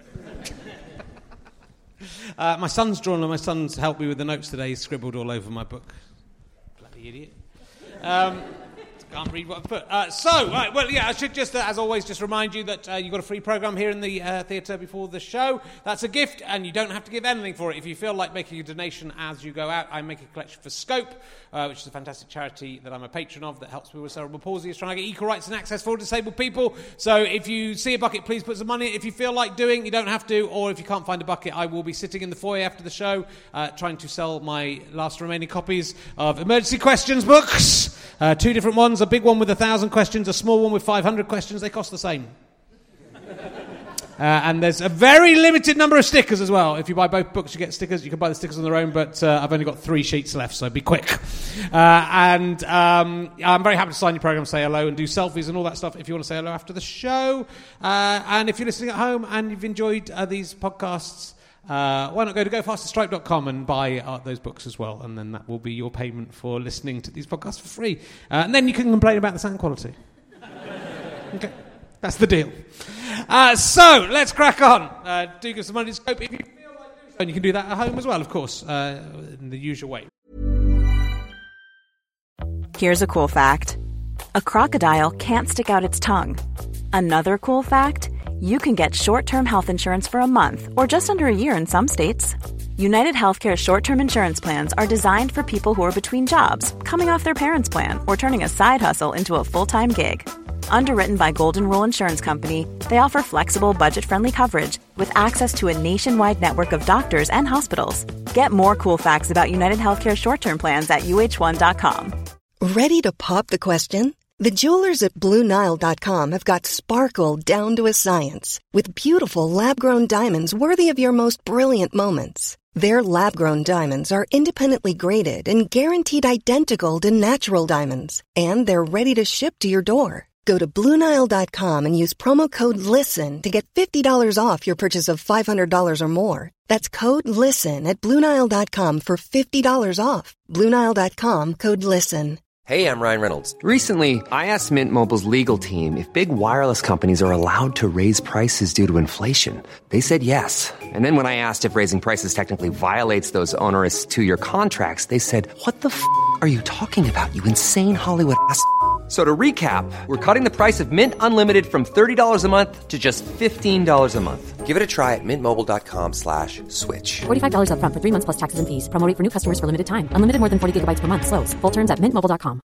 uh, my son's drawn, and my son's helped me with the notes today. He's scribbled all over my book. Bloody idiot. Um, can't read what I've put. Uh, so, right, well, yeah, I should just, uh, as always, just remind you that uh, you've got a free programme here in the uh, theatre before the show. That's a gift, and you don't have to give anything for it. If you feel like making a donation as you go out, I make a collection for Scope, uh, which is a fantastic charity that I'm a patron of that helps people with cerebral palsy. It's trying to get equal rights and access for disabled people. So if you see a bucket, please put some money in it. If you feel like doing, you don't have to, or if you can't find a bucket, I will be sitting in the foyer after the show uh, trying to sell my last remaining copies of Emergency Questions books. Uh, two different ones, a big one with a thousand questions, a small one with five hundred questions. They cost the same. Uh, and there's a very limited number of stickers as well. If you buy both books, you get stickers. You can buy the stickers on their own, but uh, I've only got three sheets left, so be quick. Uh, and um, I'm very happy to sign your programme, say hello, and do selfies and all that stuff if you want to say hello after the show. Uh, and if you're listening at home and you've enjoyed uh, these podcasts, Uh, why not go to go faster stripe dot com and buy uh, those books as well, and then that will be your payment for listening to these podcasts for free. Uh, and then you can complain about the sound quality. Okay, that's the deal. Uh, so, let's crack on. Uh, do give some money to Scope if you feel like doing so. And you can do that at home as well, of course, uh, in the usual way. Here's a cool fact. A crocodile can't stick out its tongue. Another cool fact, you can get short-term health insurance for a month or just under a year in some states. United Healthcare short-term insurance plans are designed for people who are between jobs, coming off their parents' plan, or turning a side hustle into a full-time gig. Underwritten by Golden Rule Insurance Company, they offer flexible, budget-friendly coverage with access to a nationwide network of doctors and hospitals. Get more cool facts about United Healthcare short-term plans at U H one dot com. Ready to pop the question? The jewelers at Blue Nile dot com have got sparkle down to a science with beautiful lab-grown diamonds worthy of your most brilliant moments. Their lab-grown diamonds are independently graded and guaranteed identical to natural diamonds, and they're ready to ship to your door. Go to Blue Nile dot com and use promo code LISTEN to get fifty dollars off your purchase of five hundred dollars or more. That's code LISTEN at Blue Nile dot com for fifty dollars off. Blue Nile dot com, code LISTEN. Hey, I'm Ryan Reynolds. Recently, I asked Mint Mobile's legal team if big wireless companies are allowed to raise prices due to inflation. They said yes. And then when I asked if raising prices technically violates those onerous two-year contracts, they said, what the f*** are you talking about, you insane Hollywood ass f- So to recap, we're cutting the price of Mint Unlimited from thirty dollars a month to just fifteen dollars a month. Give it a try at mintmobile.com slash switch. forty-five dollars up front for three months plus taxes and fees. Promo rate for new customers for limited time. Unlimited more than forty gigabytes per month. Slows full terms at mint mobile dot com.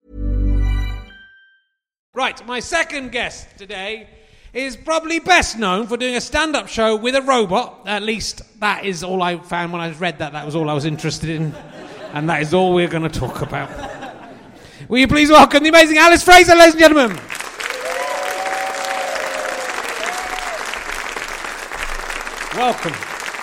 Right, my second guest today is probably best known for doing a stand-up show with a robot. At least that is all I found when I read that. That was all I was interested in. And that is all we're going to talk about. Will you please welcome the amazing Alice Fraser, ladies and gentlemen? Welcome.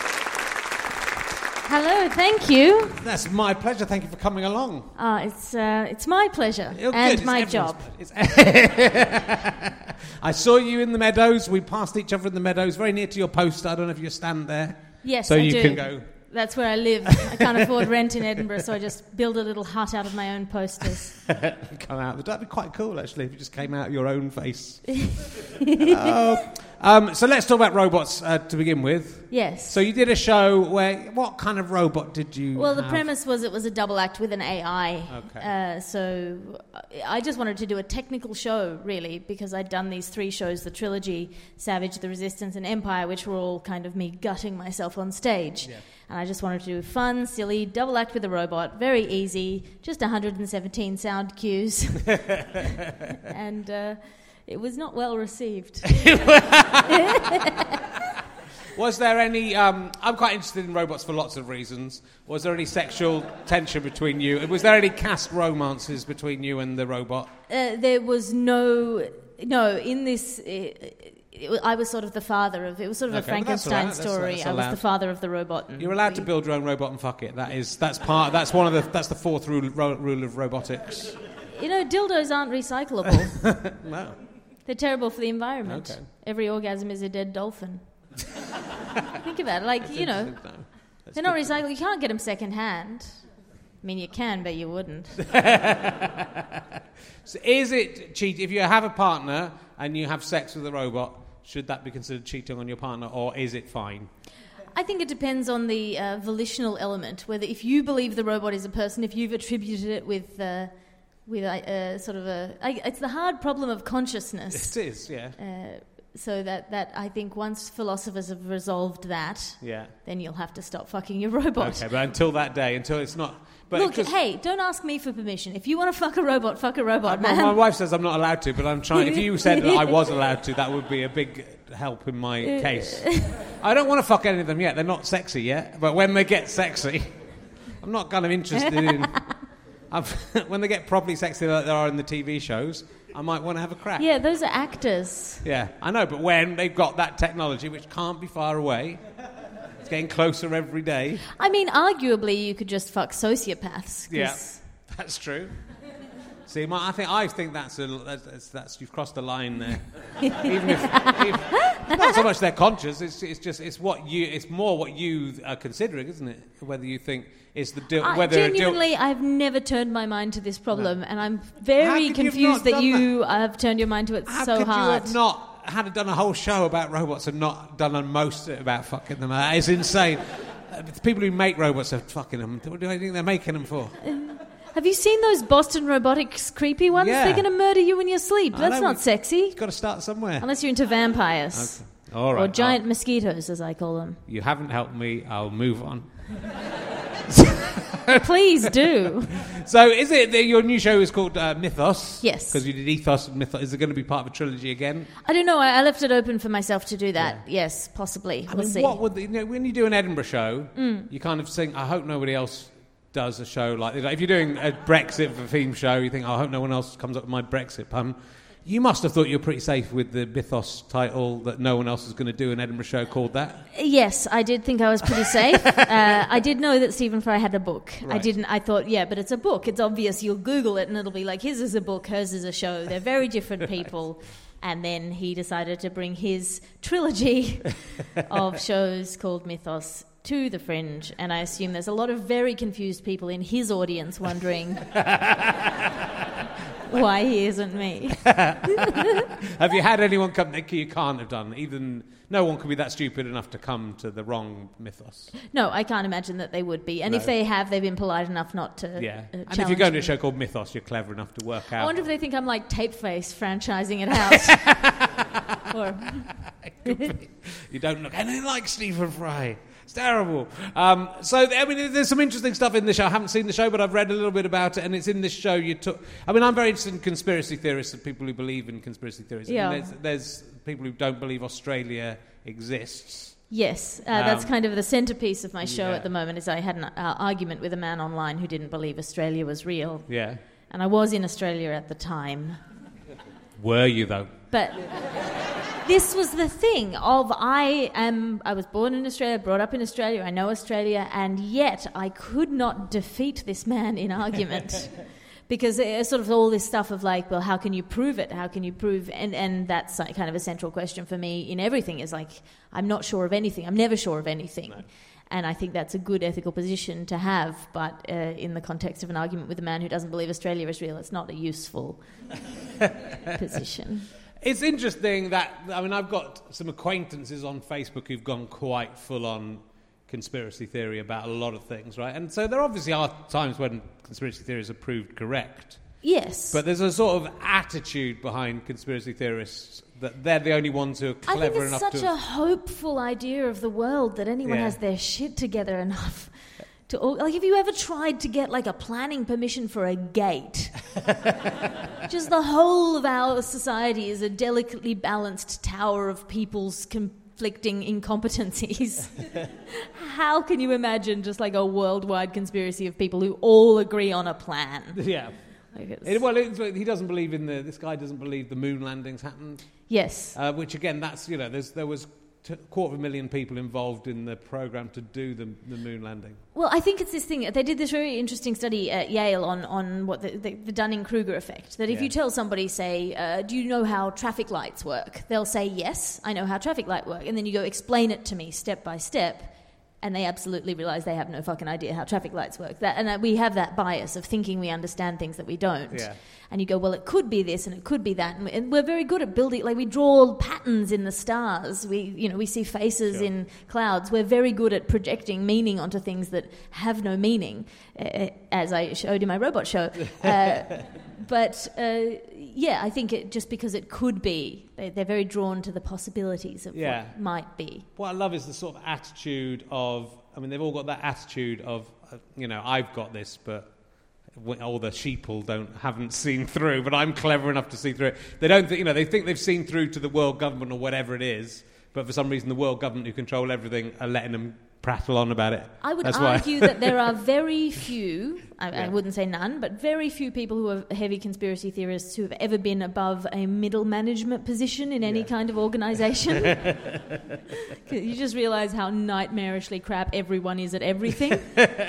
Hello, thank you. That's my pleasure. Thank you for coming along. Uh, it's uh, it's my pleasure Oh, and good. my It's job. It's I saw you in the Meadows. We passed each other in the Meadows, very near to your post. I don't know if you stand there. Yes, so I you do. can go. That's where I live. I can't afford rent in Edinburgh, so I just build a little hut out of my own posters. Come out. That'd be quite cool, actually, if you just came out of your own face. oh. um, so let's talk about robots uh, to begin with. Yes. So you did a show where, what kind of robot did you Well, the have? premise was it was a double act with an A I. Okay. Uh, so I just wanted to do a technical show, really, because I'd done these three shows, the trilogy, Savage, The Resistance, and Empire, which were all kind of me gutting myself on stage. Yeah. And I just wanted to do fun, silly, double act with a robot, very easy, just one hundred seventeen sound cues. and uh, it was not well received. Was there any... Um, I'm quite interested in robots for lots of reasons. Was there any sexual tension between you? Was there any cast romances between you and the robot? Uh, there was no... No, in this... Uh, it, I was sort of the father of... It was sort of Okay, a but that's Frankenstein all right, that's- story. that's I was allowed. the father of the robot. You're allowed to build your own robot and fuck it. That is... That's part... That's one of the... That's the fourth rule, ro- rule of robotics. You know, dildos aren't recyclable. No. They're terrible for the environment. Okay. Every orgasm is a dead dolphin. Think about it. Like, That's you know, interesting, no. That's they're not good. recyclable. You can't get them second hand. I mean, you can, but you wouldn't. So is it cheat if you have a partner and you have sex with a robot? Should that be considered cheating on your partner, or is it fine? I think it depends on the uh, volitional element. Whether if you believe the robot is a person, if you've attributed it with uh, with a uh, sort of a, I, it's the hard problem of consciousness. It is, yeah. Uh, so that, that I think once philosophers have resolved that, Yeah. then you'll have to stop fucking your robot. Okay, but until that day, until it's not. But Look, 'cause- hey, don't ask me for permission. If you want to fuck a robot, fuck a robot, my, man. my wife says I'm not allowed to, but I'm trying. If you said that I was allowed to, that would be a big help in my case. I don't want to fuck any of them yet. They're not sexy yet. But when they get sexy, I'm not kind of interested in. I've, when they get properly sexy like they are in the T V shows, I might want to have a crack. Yeah, those are actors. Yeah, I know, but when they've got that technology, which can't be far away, it's getting closer every day. I mean, arguably, you could just fuck sociopaths. 'cause- Yeah, that's true. See, my, I think I think that's a that's, that's you've crossed the line there. Even if, if not so much they're conscious, it's it's just it's what you it's more what you are considering, isn't it? Whether you think it's the deal, I, whether a deal- genuinely, I've never turned my mind to this problem, No. and I'm How very could you have confused not that done you have turned your mind to it How so could hard. you have not had done a whole show about robots and not done a most of it about fucking them? That is insane. Uh, the people who make robots are fucking them. What do I think they're making them for? Have you seen those Boston Robotics creepy ones? Yeah. They're going to murder you in your sleep. I That's know, not we- sexy. You've got to start somewhere. Unless you're into vampires. Okay. All right. Or giant I'll- mosquitoes, as I call them. You haven't helped me. I'll move on. Please do. So, is it that your new show is called uh, Mythos? Yes. Because you did Ethos and Mythos. Is it going to be part of a trilogy again? I don't know. I, I left it open for myself to do that. Yes, possibly. I We'll mean, see. what would the, you know, when you do an Edinburgh show, Mm. you kind of think, I hope nobody else does a show like this. Like, if you're doing a Brexit theme show, you think, I hope no one else comes up with my Brexit pun. You must have thought you were pretty safe with the Mythos title, that no one else was going to do an Edinburgh show called that. Yes, I did think I was pretty safe. uh, I did know that Stephen Fry had a book. I Right. didn't. I thought, yeah, but it's a book. It's obvious. You'll Google it and it'll be like, his is a book, hers is a show. They're very different people. And then he decided to bring his trilogy of shows called Mythos to the Fringe. And I assume there's a lot of very confused people in his audience wondering, why he isn't me. Have you had anyone come that you can't have done? Even no one could be that stupid enough to come to the wrong mythos. No, I can't imagine that they would be. And No. if they have, they've been polite enough not to. Yeah. Uh, And if you're going to me. a show called Mythos, you're clever enough to work out. I wonder if they think I'm like Tapeface franchising it out. or You don't look anything like Stephen Fry. It's terrible. Um, so, I mean, there's some interesting stuff in the show. I haven't seen the show, but I've read a little bit about it, and it's in this show. You took. I mean, I'm very interested in conspiracy theorists and people who believe in conspiracy theories. Yeah. I mean, there's, there's people who don't believe Australia exists. Yes, uh, that's Um, kind of the centerpiece of my show yeah. at the moment. Is I had an uh, argument with a man online who didn't believe Australia was real, Yeah. and I was in Australia at the time. Were you, though? But this was the thing of I am I was born in Australia, brought up in Australia, I know Australia, and yet I could not defeat this man in argument. Because it's sort of all this stuff of like, well, how can you prove it? How can you prove? And, and that's like kind of a central question for me in everything is like, I'm not sure of anything. I'm never sure of anything. No. And I think that's a good ethical position to have. But uh, in the context of an argument with a man who doesn't believe Australia is real, it's not a useful position. It's interesting that, I mean, I've got some acquaintances on Facebook who've gone quite full on conspiracy theory about a lot of things, right? And so there obviously are times when conspiracy theories are proved correct. Yes. But there's a sort of attitude behind conspiracy theorists that they're the only ones who are clever I think enough it's such to... a hopeful idea of the world that anyone Yeah. has their shit together enough to... Like, have you ever tried to get, like, a planning permission for a gate? Just the whole of our society is a delicately balanced tower of people's conflicting incompetencies. How can you imagine just, like, a worldwide conspiracy of people who all agree on a plan? Yeah. Like it's- It, well, it's, he doesn't believe in the... This guy doesn't believe the moon landings happened. Yes. Uh, which, again, that's, you know, there's, there was a quarter of a million people involved in the programme to do the, the moon landing. Well, I think it's this thing. They did this very interesting study at Yale on, on what the, the, the Dunning-Kruger effect. That if Yeah. you tell somebody, say, uh, do you know how traffic lights work? They'll say, yes, I know how traffic lights work. And then you go, explain it to me step by step. And they absolutely realise they have no fucking idea how traffic lights work. That, and uh, we have that bias of thinking we understand things that we don't. Yeah. And you go, well, it could be this and it could be that. And, we, and we're very good at building, like we draw patterns in the stars. We, you know, we see faces Sure. in clouds. We're very good at projecting meaning onto things that have no meaning, uh, as I showed in my robot show. Uh, but uh, yeah, I think it, just because it could be, they, they're very drawn to the possibilities of Yeah. what might be. What I love is the sort of attitude of... I mean, they've all got that attitude of, uh, you know, I've got this, but... all the sheeple don't haven't seen through, but I'm clever enough to see through it. They don't, th- you know, they think they've seen through to the world government or whatever it is, but for some reason the world government who control everything are letting them prattle on about it. I would That's argue why. that there are very few, I, Yeah. I wouldn't say none, but very few people who are heavy conspiracy theorists who have ever been above a middle management position in any Yeah. kind of organisation. You just realise how nightmarishly crap everyone is at everything.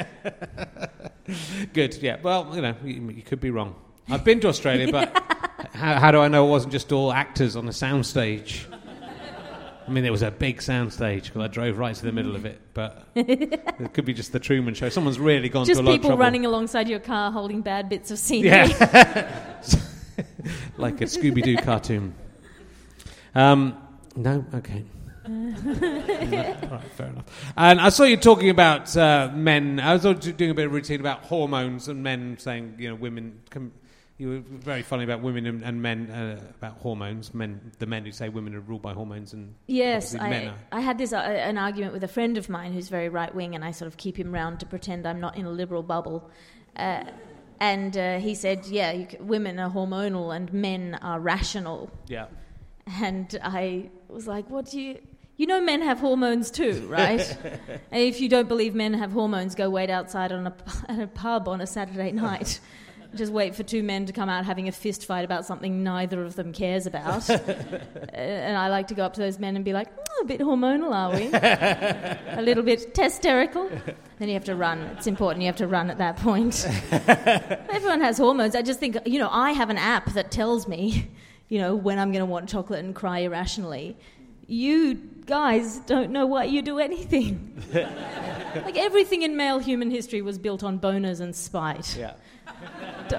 Good, yeah. Well, you know, you, you could be wrong. I've been to Australia, but how, how do I know it wasn't just all actors on a soundstage? I mean, there was a big soundstage because I drove right to the middle of it, but it could be just the Truman Show. Someone's really gone Just to a lot of people trouble. running alongside your car holding bad bits of scenery. Yeah. Like a Scooby-Doo cartoon. Um, no? Okay. No, all right, fair enough. And I saw you talking about uh, men. I was also doing a bit of routine about hormones and men saying, you know, women... Can, you were very funny about women and, and men, uh, about hormones. Men, the men who say women are ruled by hormones and Yes, obviously men I, are. I had this uh, an argument with a friend of mine who's very right-wing, and I sort of keep him round to pretend I'm not in a liberal bubble. Uh, and uh, he said, yeah, you c- women are hormonal and men are rational. Yeah. And I was like, what do you... You know men have hormones too, right? And if you don't believe men have hormones, go wait outside on a, at a pub on a Saturday night. Just wait for two men to come out having a fist fight about something neither of them cares about. uh, and I like to go up to those men and be like, oh, a bit hormonal, are we? A little bit testerical. Then you have to run. It's important you have to run at that point. Everyone has hormones. I just think, you know, I have an app that tells me, you know, when I'm going to want chocolate and cry irrationally. You guys don't know why you do anything. Like everything in male human history was built on boners and spite. Yeah. Don't,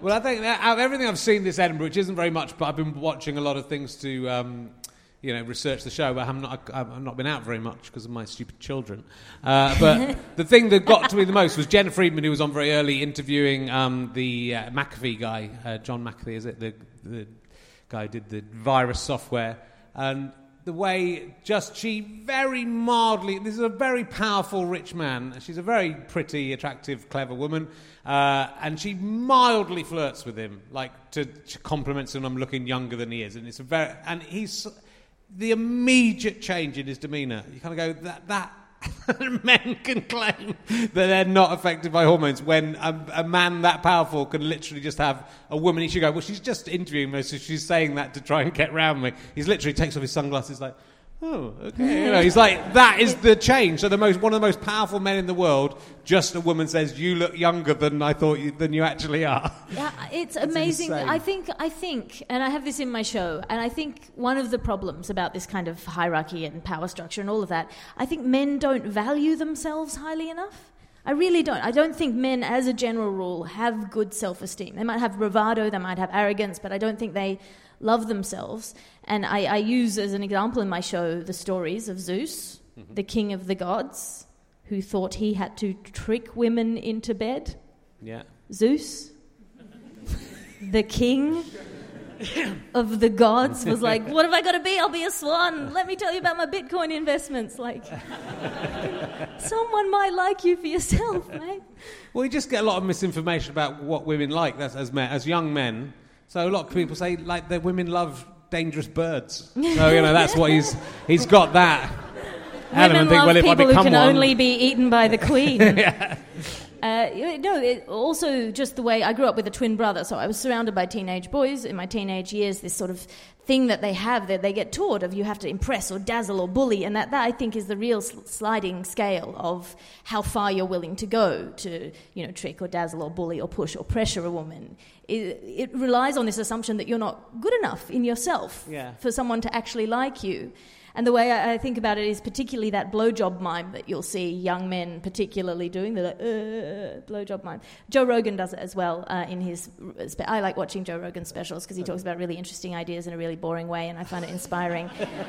Well, I think that out of everything I've seen this Edinburgh, which isn't very much, but I've been watching a lot of things to, um, you know, research the show. But I'm not, I've not been out very much because of my stupid children. Uh, but the thing that got to me the most was Jenna Friedman, who was on very early interviewing um, the uh, McAfee guy, uh, John McAfee, is it? The, the guy who did the virus software. And the way just she very mildly, this is a very powerful rich man. She's a very pretty, attractive, clever woman. Uh, and she mildly flirts with him, like to, to compliments him, I'm looking younger than he is. And it's a very, and he's, the immediate change in his demeanour. You kind of go, that, that men can claim that they're not affected by hormones when a, a man that powerful can literally just have a woman. He should go, well, she's just interviewing me, so she's saying that to try and get round me. He's literally takes off his sunglasses like, oh, okay. You know, he's like, that is the change. So the most, one of the most powerful men in the world, just a woman says, you look younger than I thought you, than you actually are. Yeah, it's amazing. insane. I think, I think, and I have this in my show, and I think one of the problems about this kind of hierarchy and power structure and all of that, I think men don't value themselves highly enough. I really don't. I don't think men, as a general rule, have good self-esteem. They might have bravado, they might have arrogance, but I don't think they love themselves. And I, I use as an example in my show the stories of Zeus, mm-hmm. the king of the gods, who thought he had to trick women into bed. Yeah. Zeus, the king of the gods, was like, what have I got to be? I'll be a swan. Let me tell you about my Bitcoin investments. Like, someone might like you for yourself, mate. Well, you just get a lot of misinformation about what women like that's, as men, as young men. So a lot of people say, like, that women love dangerous birds. So, you know, that's what he's... He's got that element. Women Think, love well, if I people who become can one... only be eaten by the queen. yeah. Uh, no, it, also just the way I grew up with a twin brother, so I was surrounded by teenage boys in my teenage years, this sort of thing that they have that they get taught of you have to impress or dazzle or bully, and that, that I think is the real sl- sliding scale of how far you're willing to go to, you know, trick or dazzle or bully or push or pressure a woman. It, it relies on this assumption that you're not good enough in yourself yeah. for someone to actually like you. And the way I, I think about it is particularly that blowjob mime that you'll see young men particularly doing, the like, uh, blowjob mime. Joe Rogan does it as well uh, in his... Spe- I like watching Joe Rogan specials because he talks about really interesting ideas in a really boring way, and I find it inspiring.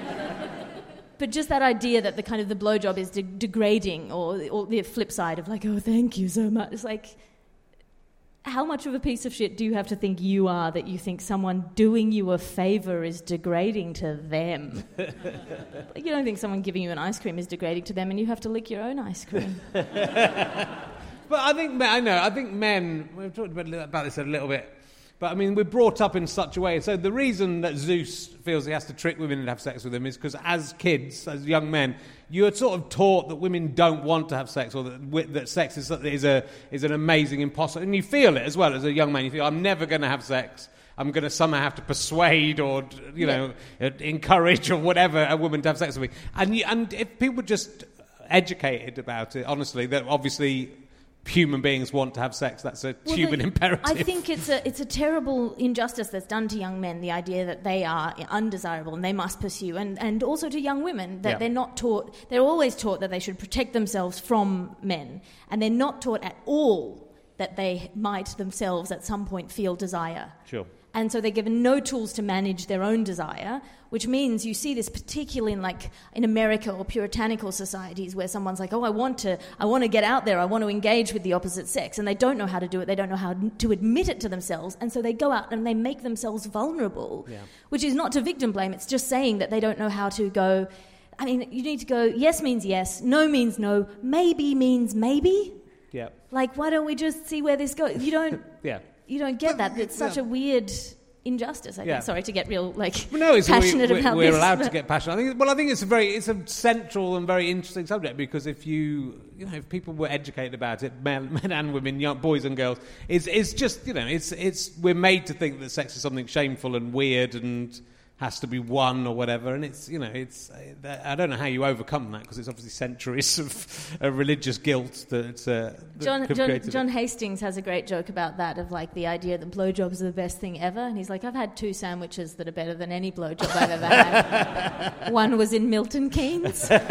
But just that idea that the kind of the blowjob is de- degrading, or, or the flip side of like, oh, thank you so much. It's like... How much of a piece of shit do you have to think you are that you think someone doing you a favour is degrading to them? You don't think someone giving you an ice cream is degrading to them, and you have to lick your own ice cream. But I think, I know, I think men, we've talked about, about this a little bit, but I mean, we're brought up in such a way. So the reason that Zeus feels he has to trick women and have sex with them is because as kids, as young men, you're sort of taught that women don't want to have sex, or that that sex is is a is an amazing imposter, and you feel it as well as a young man. You feel, I'm never going to have sex. I'm going to somehow have to persuade or you know yeah. encourage or whatever a woman to have sex with me. And you, and if people were just educated about it, honestly, that obviously human beings want to have sex. That's a well, human the, imperative. I think it's a it's a terrible injustice that's done to young men, the idea that they are undesirable and they must pursue, and, and also to young women, that yeah. they're not taught, they're always taught that they should protect themselves from men, and they're not taught at all that they might themselves at some point feel desire. Sure. And so they're given no tools to manage their own desire, which means you see this particularly in like in America or puritanical societies where someone's like, oh, I want to, I want to get out there, I want to engage with the opposite sex, and they don't know how to do it, they don't know how to admit it to themselves, and so they go out and they make themselves vulnerable, yeah. which is not to victim blame, it's just saying that they don't know how to go, I mean, you need to go, yes means yes, no means no, maybe means maybe. Yeah. Like, why don't we just see where this goes? You don't... yeah. You don't get that. It's such yeah. a weird injustice, I yeah. think. Sorry to get real, like, well, no, it's passionate we, we, about we're this. We're allowed but... to get passionate. I think, well, I think it's a very, it's a central and very interesting subject, because if you, you know, if people were educated about it, men, men and women, young boys and girls, it's, it's just, you know, it's, it's, we're made to think that sex is something shameful and weird and has to be won or whatever, and it's, you know, it's, I don't know how you overcome that, because it's obviously centuries of uh, religious guilt that, uh, that John, have John, created John it. Hastings has a great joke about that, of like the idea that blowjobs are the best thing ever, and he's like, I've had two sandwiches that are better than any blowjob I've ever had. One was in Milton Keynes. I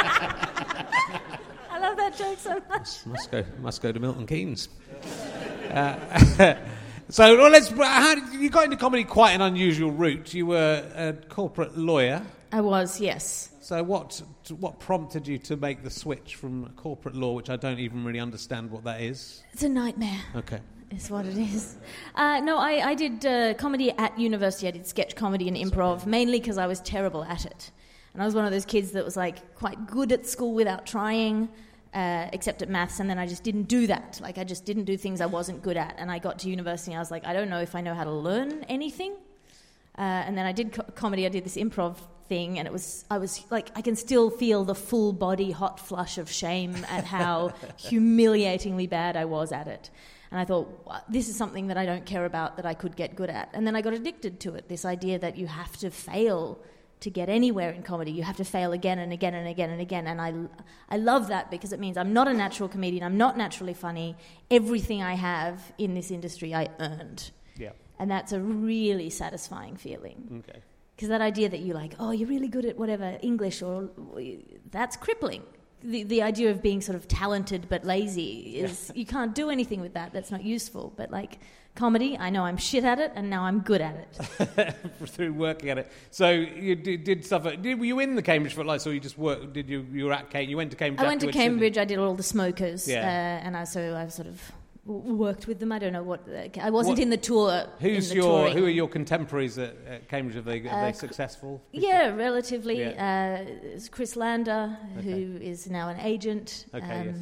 love that joke so much. Must go, must go to Milton Keynes. Uh, so well, let's. How did, you got into comedy quite an unusual route. You were a corporate lawyer. I was, yes. So what what prompted you to make the switch from corporate law, which I don't even really understand what that is? It's a nightmare. Okay. Is what it is. Uh, no, I, I did uh, comedy at university. I did sketch comedy and improv, mainly because I was terrible at it. And I was one of those kids that was like quite good at school without trying, uh, except at maths, and then I just didn't do that. Like I just didn't do things I wasn't good at. And I got to university and I was like, I don't know if I know how to learn anything. Uh, and then I did co- comedy, I did this improv thing, and it was, I was like, I can still feel the full body hot flush of shame at how humiliatingly bad I was at it. And I thought, this is something that I don't care about that I could get good at. And then I got addicted to it, this idea that you have to fail to get anywhere in comedy. You have to fail again and again and again and again. And I, I love that because it means I'm not a natural comedian. I'm not naturally funny. Everything I have in this industry, I earned. Yeah. And that's a really satisfying feeling. Okay. Because that idea that you're like, oh, you're really good at whatever, English, or that's crippling. The the idea of being sort of talented but lazy is, you can't do anything with that. That's not useful. But like comedy, I know I'm shit at it, and now I'm good at it. Through working at it. So you did, did stuff. At, did, were you in the Cambridge Footlights, or you just worked? Did you you were at Cambridge? You went to Cambridge. I went to afterwards, Cambridge. I did all the smokers, Yeah. uh, and I so I've sort of w- worked with them. I don't know what uh, I wasn't What- in the tour. Who's in the your touring. who are your contemporaries at, at Cambridge? Are they, are Uh, they successful? Yeah, relatively. Yeah. Uh, it's Chris Lander, Okay. who is now an agent. Okay, yes.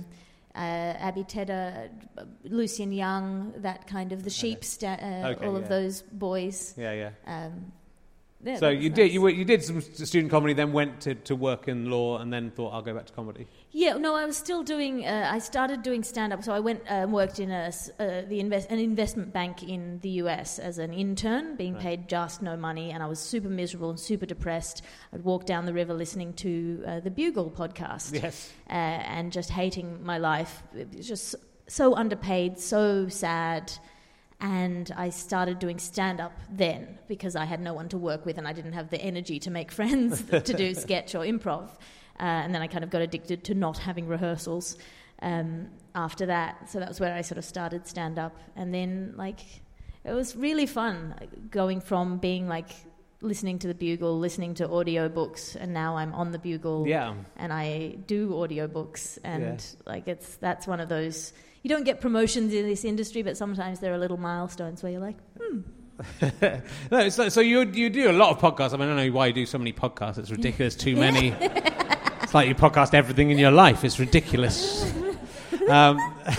uh, Abby Tedder, uh, Lucian Young, that kind of the sheep, sta- uh, Okay, all yeah. of those boys. Yeah, yeah. Um, yeah, So that you was did nice. you were, you did some student comedy, then went to, to work in law, and then thought I'll go back to comedy. Yeah, no, I was still doing. Uh, I started doing stand-up, so I went and uh, worked in a s- uh, the invest an investment bank in the U S as an intern, being Right. paid just no money, and I was super miserable and super depressed. I'd walk down the river listening to uh, the Bugle podcast, Yes. uh, and just hating my life. It was just so underpaid, so sad. And I started doing stand-up then because I had no one to work with and I didn't have the energy to make friends to do sketch or improv. Uh, and then I kind of got addicted to not having rehearsals um, after that. So that was where I sort of started stand-up. And then, like, it was really fun going from being, like, listening to the Bugle, listening to audiobooks, and now I'm on the Bugle. Yeah. And I do audiobooks. And, Yeah. like, it's that's one of those... You don't get promotions in this industry, but sometimes there are little milestones where you're like, hmm. No, so, so you you do a lot of podcasts. I mean, I don't know why you do so many podcasts. It's ridiculous. Too many. It's like you podcast everything in your life. It's ridiculous. um,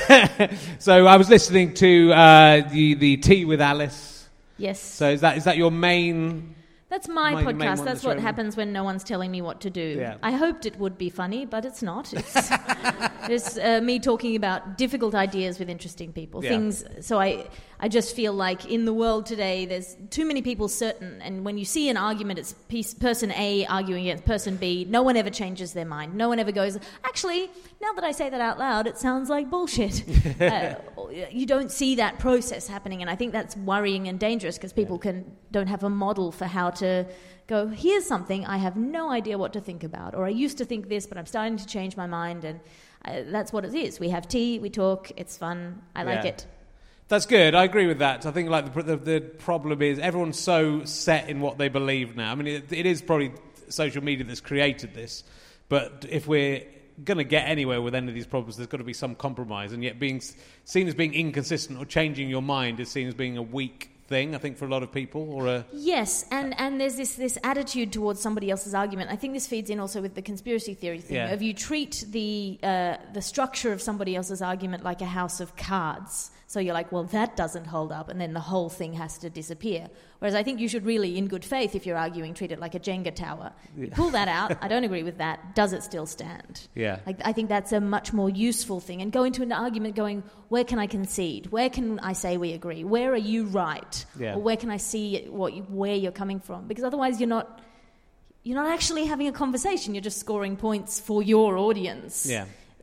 so I was listening to uh, the the Tea with Alice. Yes. So is that is that your main? That's my, My- your main podcast. one That's that's what relevant. happens when no one's telling me what to do. Yeah. I hoped it would be funny, but it's not. It's, it's uh, me talking about difficult ideas with interesting people. Yeah. Things. So I, I just feel like in the world today, there's too many people certain, and when you see an argument, it's piece, person A arguing against person B. No one ever changes their mind. No one ever goes, actually, now that I say that out loud, it sounds like bullshit. uh, you don't see that process happening, and I think that's worrying and dangerous because people can don't have a model for how to go, here's something I have no idea what to think about, or I used to think this, but I'm starting to change my mind, and uh, that's what it is. We have tea, we talk, it's fun, I like Yeah. it. That's good. I agree with that. I think like the, the the problem is everyone's so set in what they believe now. I mean, it, it is probably social media that's created this, but if we're going to get anywhere with any of these problems, there's got to be some compromise. And yet, being s- seen as being inconsistent or changing your mind is seen as being a weak thing. I think for a lot of people, or a Yes, and, and there's this, this attitude towards somebody else's argument. I think this feeds in also with the conspiracy theory thing. Yeah. If you treat the uh, the structure of somebody else's argument like a house of cards, so you're like, well, that doesn't hold up, and then the whole thing has to disappear. Whereas I think you should really, in good faith, if you're arguing, treat it like a Jenga tower. You pull that out, I don't agree with that, does it still stand? Yeah. Like, I think that's a much more useful thing. And go into an argument going, where can I concede? Where can I say we agree? Where are you right? Yeah. Or where can I see what you, where you're coming from? Because otherwise you're not you're not actually having a conversation. You're just scoring points for your audience. Yeah.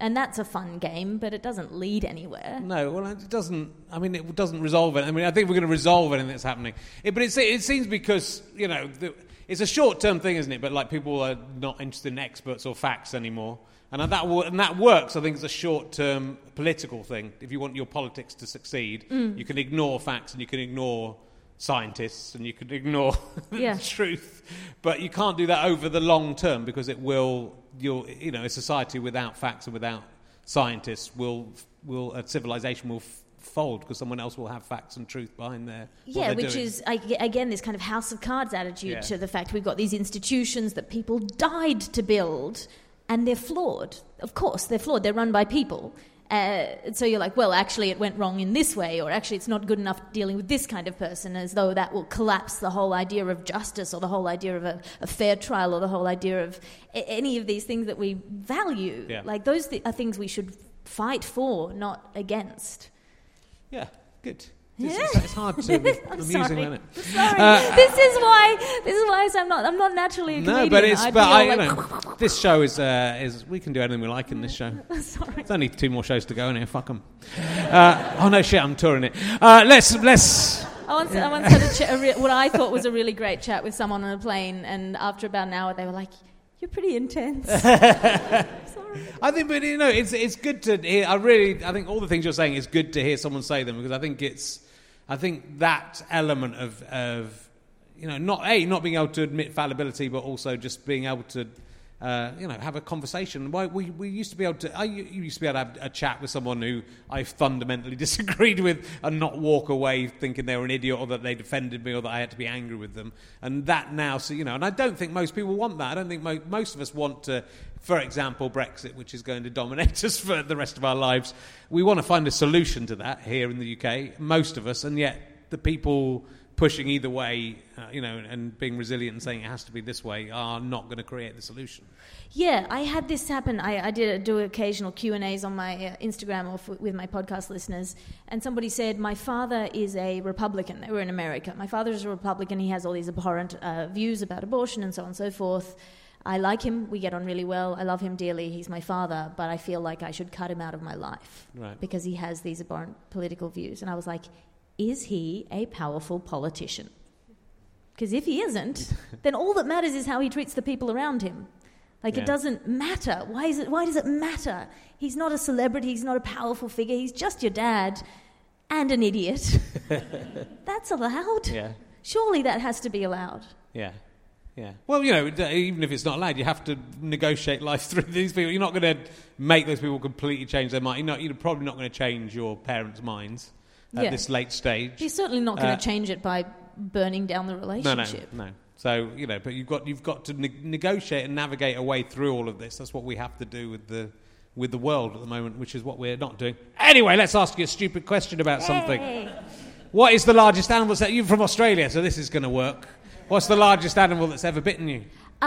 And that's a fun game, but it doesn't lead anywhere. No, well, it doesn't. I mean, it doesn't resolve it. I mean, I think we're going to resolve anything that's happening. It, but it, it seems because, you know, the, it's a short-term thing, isn't it? But, like, people are not interested in experts or facts anymore. And that, and that works. I think it's a short-term political thing. If you want your politics to succeed, mm. you can ignore facts and you can ignore scientists and you can ignore yeah. the truth. But you can't do that over the long term because it will... You'll, you know, a society without facts and without scientists will, will a civilization will f- fold because someone else will have facts and truth behind their yeah, which doing. is again this kind of house of cards attitude yeah. to the fact we've got these institutions that people died to build, and they're flawed. Of course, they're flawed. They're run by people. Uh, so you're like, well, actually it went wrong in this way, or actually it's not good enough dealing with this kind of person, as though that will collapse the whole idea of justice or the whole idea of a, a fair trial or the whole idea of a- any of these things that we value. Yeah. Like those th- are things we should fight for, not against. Yeah, good. It's, Yeah. it's, it's hard to be I'm amusing, sorry. isn't it? Sorry, Uh, this is why. This is why I'm not. I'm not naturally a comedian. No, but it's I'd but be all I, you like, know, this show is uh, is we can do anything we like in this show. Sorry. There's only two more shows to go in here. Fuck them. Uh, oh no, shit! I'm touring it. Uh, let's let's. I once, I once had a ch- a re- what I thought was a really great chat with someone on a plane, and after about an hour, they were like, "You're pretty intense." Sorry. I think, but you know, it's it's good to hear. I really, I think all the things you're saying is good to hear someone say them because I think it's, I think that element of of, you know, not a not being able to admit fallibility, but also just being able to, uh, you know, have a conversation. Why we we used to be able to, I used to be able to have a chat with someone who I fundamentally disagreed with and not walk away thinking they were an idiot or that they defended me or that I had to be angry with them. And that now, so you know, and I don't think most people want that. I don't think mo- most of us want to. For example, Brexit, which is going to dominate us for the rest of our lives. We want to find a solution to that here in the U K, most of us, and yet the people pushing either way, uh, you know, and being resilient and saying it has to be this way are not going to create the solution. Yeah, I had this happen. I, I did do occasional Q and A's on my uh, Instagram or f- with my podcast listeners, and somebody said, my father is a Republican. They were in America. My father is a Republican. He has all these abhorrent uh, views about abortion and so on and so forth. I like him. We get on really well. I love him dearly. He's my father, but I feel like I should cut him out of my life Right. because he has these abhorrent political views. And I was like, is he a powerful politician? Because if he isn't, then all that matters is how he treats the people around him. Like, Yeah. it doesn't matter. Why is it? Why does it matter? He's not a celebrity. He's not a powerful figure. He's just your dad and an idiot. That's allowed. Yeah. Surely that has to be allowed. Yeah. Yeah. Well, you know, even if it's not allowed, you have to negotiate life through these people. You're not going to make those people completely change their mind. You're, not, you're probably not going to change your parents' minds at Yeah. this late stage. He's certainly not going to Uh, change it by burning down the No, no, relationship. no. So, you know, but you've got you've got to ne- negotiate and navigate a way through all of this. That's what we have to do with the with the world at the moment, which is what we're not doing. Anyway, let's ask you a stupid question about something. Hey. What is the largest animal that you're from Australia, so this is going to work. What's the largest animal that's ever bitten you?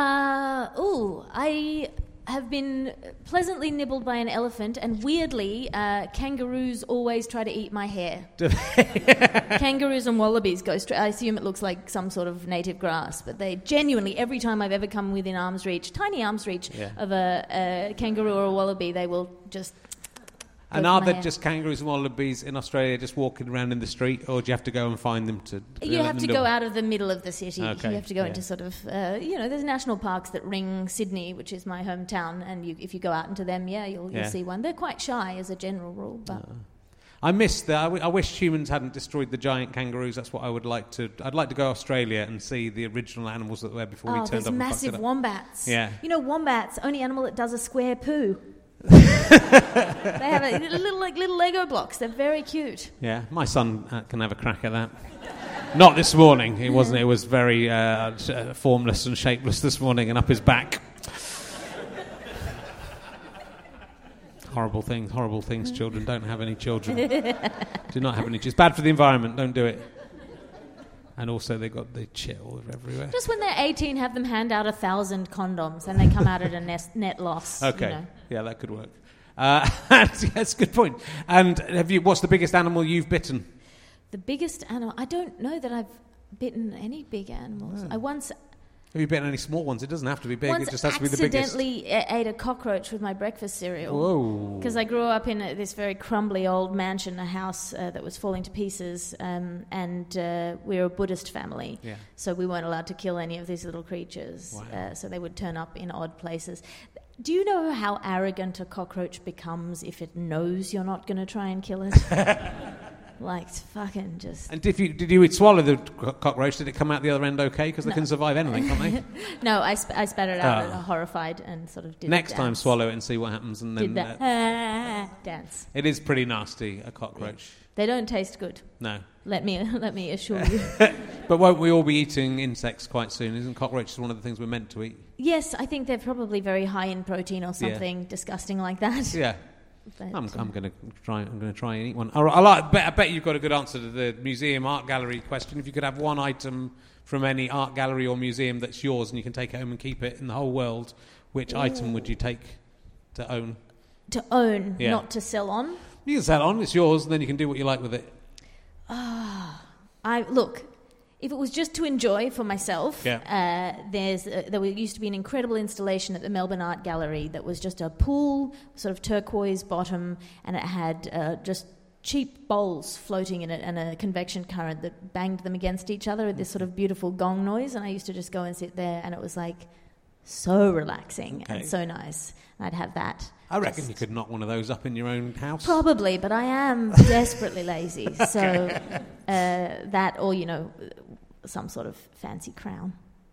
Uh, ooh, I have been pleasantly nibbled by an elephant, and weirdly, uh, kangaroos always try to eat my hair. Do they? Kangaroos and wallabies go straight. I assume it looks like some sort of native grass, but they genuinely, every time I've ever come within arm's reach, tiny arm's reach Yeah. of a, a kangaroo or a wallaby, they will just. go And for are my there hair. just kangaroos and wallabies in Australia just walking around in the street, or do you have to go and find them to... You let have them to do go it? out of the middle of the city. Okay, You have to go yeah. into sort of, uh, you know, there's national parks that ring Sydney, which is my hometown, and you, if you go out into them, yeah, you'll, you'll Yeah. see one. They're quite shy as a general rule, but I miss that. I, w- I wish humans hadn't destroyed the giant kangaroos. That's what I would like to... I'd like to go to Australia and see the original animals that were before we oh, turned there's up and fucked it massive up. wombats. Yeah. You know, wombats, only animal that does a square poo. They have a, little like little Lego blocks. They're very cute. Yeah, my son uh, can have a crack at that. Not this morning. It wasn't. It was very uh, sh- uh, formless and shapeless this morning, and up his back. Horrible things. Horrible things. Children, don't have any children. Do not have any. It's bad for the environment. Don't do it. And also, they got the shit all over everywhere. Just when they're eighteen, have them hand out a thousand condoms, and they come out at a net, net loss. Okay. You know. Yeah, that could work. Uh, that's a good point. And have you? What's the biggest animal you've bitten? The biggest animal. I don't know that I've bitten any big animals. No. I once. Have you bitten any small ones? It doesn't have to be big. Once it just has to be the biggest. accidentally ate a cockroach with my breakfast cereal. Whoa. Because I grew up in a, this very crumbly old mansion, a house uh, that was falling to pieces, um, and uh, we were a Buddhist family. Yeah. So we weren't allowed to kill any of these little creatures. Wow. Uh, so they would turn up in odd places. Do you know how arrogant a cockroach becomes if it knows you're not going to try and kill it? Like, it's fucking just... And if you, did you swallow the co- cockroach? Did it come out the other end okay? Because they No. can survive anything, can't they? No, I, sp- I spat it out, Oh. uh, horrified, and sort of did Next a time, dance. swallow it and see what happens. And then Did that uh, ah, dance. it is pretty nasty, a cockroach. They don't taste good. No. Let me let me assure you. But won't we all be eating insects quite soon? Isn't cockroaches one of the things we're meant to eat? Yes, I think they're probably very high in protein or something disgusting like that. Yeah. But, I'm, um, I'm going to try. I'm going to try and eat one. I, I, like, I, bet, I bet you've got a good answer to the museum art gallery question. If you could have one item from any art gallery or museum that's yours, and you can take it home and keep it in the whole world, which Ooh. item would you take to own? To own, yeah. not to sell on. You can sell on. It's yours, and then you can do what you like with it. Ah, I look. If it was just to enjoy for myself, yeah. uh, there's uh, there used to be an incredible installation at the Melbourne Art Gallery that was just a pool, sort of turquoise bottom, and it had uh, just cheap bowls floating in it and a convection current that banged them against each other with this sort of beautiful gong noise. And I used to just go and sit there, and it was like so relaxing okay. and so nice. I'd have that. I reckon just you could knock one of those up in your own house. Probably, but I am desperately lazy. Okay. So uh, that, or, you know, some sort of fancy crown.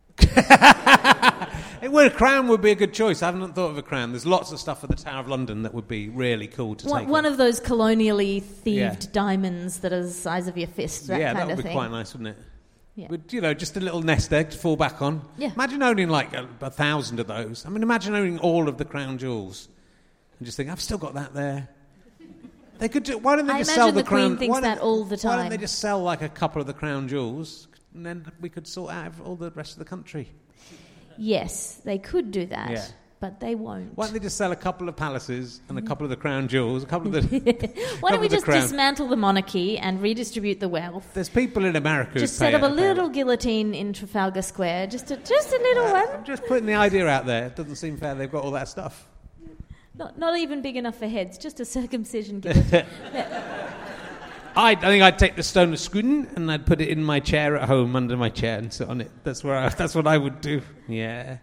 Well, a crown would be a good choice. I haven't thought of a crown. There's lots of stuff at the Tower of London that would be really cool to One, take. one of those colonially thieved yeah. diamonds that are the size of your fist, that yeah, kind that of would be thing. quite nice, wouldn't it? Yeah. With, you know, just a little nest egg to fall back on. Yeah. Imagine owning like a, a thousand of those. I mean, imagine owning all of the crown jewels. And just think, I've still got that there. They could do, why don't they I just imagine sell the, the Queen crown? thinks why that don't- all the Why don't time. they just sell like a couple of the crown jewels, and then we could sort out all the rest of the country? Yes, they could do that, Yeah. but they won't. Why don't they just sell a couple of palaces and a couple of the crown jewels, a couple of the? Why don't we of the just crown- dismantle the monarchy and redistribute the wealth? There's people in America who Just pay set up a it- pay little it. guillotine in Trafalgar Square, just a, just a little one. I'm just putting the idea out there. It doesn't seem fair. They've got all that stuff. Not, not even big enough for heads, just a circumcision guillotine. I'd, I think I'd take the stone of Scudden and I'd put it in my chair at home, under my chair, and sit on it. That's where I, that's what I would do. Yeah.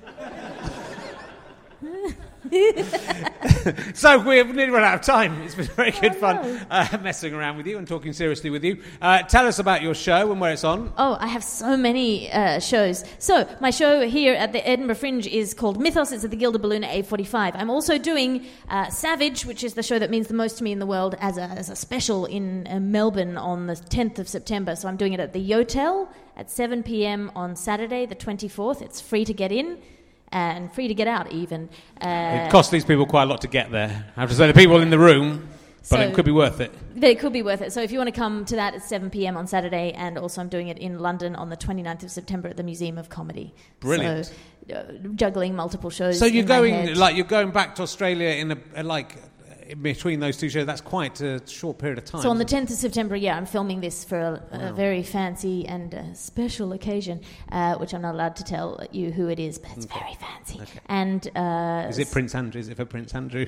So we've nearly run out of time. It's been very good Oh, fun no. uh, messing around with you and talking seriously with you. Uh, tell us about your show and where it's on. Oh, I have so many uh, shows. So, my show here at the Edinburgh Fringe is called Mythos. It's at the Gilder Balloon at eight forty-five. I'm also doing uh, Savage, which is the show that means the most to me in the world, as a, as a special in uh, Melbourne on the tenth of September. So I'm doing it at the Yotel at seven p.m. on Saturday, the twenty-fourth. It's free to get in. And free to get out, even. Uh, It costs these people quite a lot to get there. I have to say, the people in the room, but So- it could be worth it. But it could be worth it. So if you want to come to that, it's seven p.m. on Saturday, and also I'm doing it in London on the twenty-ninth of September at the Museum of Comedy. Brilliant. So uh, juggling multiple shows. So you're in my going head. like you're going back to Australia in a, a like in between those two shows. That's quite a short period of time. So on the isn't it? tenth of September, yeah, I'm filming this for a, a Wow. very fancy and uh, special occasion, uh, which I'm not allowed to tell you who it is, but it's very fancy. Okay. And uh, Is it Prince Andrew? Is it for Prince Andrew?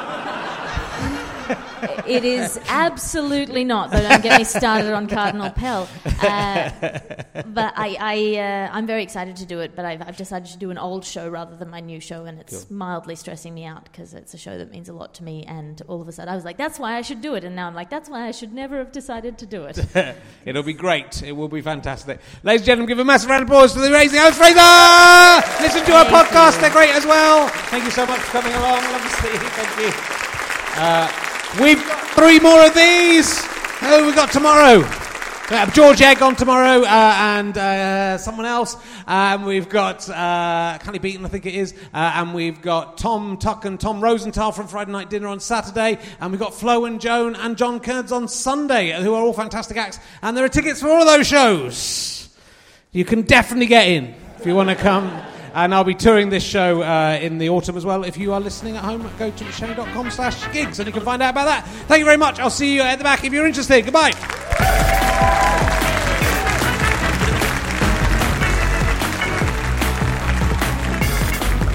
It is absolutely not, but don't get me started on Cardinal Pell. Uh, but I, I, uh, I'm very excited to do it, but I've, I've decided to do an old show rather than my new show, and it's Cool. mildly stressing me out because it's a show that means a lot to me, and all of a sudden I was like, that's why I should do it, and now I'm like, that's why I should never have decided to do it. It'll be great. It will be fantastic. Ladies and gentlemen, give a massive round of applause to the Amazing Alice Fraser! Listen to our Thank podcast. you. They're great as well. Thank you so much for coming along. Love to see you. Thank you. Uh, we've got three more of these. Who have we got tomorrow? We have George Egg on tomorrow uh, and uh, someone else. And we've got uh, Cally Beaton, I think it is. Uh, and we've got Tom Tuck and Tom Rosenthal from Friday Night Dinner on Saturday. And we've got Flo and Joan and John Kearns on Sunday, who are all fantastic acts. And there are tickets for all of those shows. You can definitely get in if you want to come. And I'll be touring this show uh, in the autumn as well. If you are listening at home, go to show.com slash gigs and you can find out about that. Thank you very much. I'll see you at the back if you're interested. Goodbye.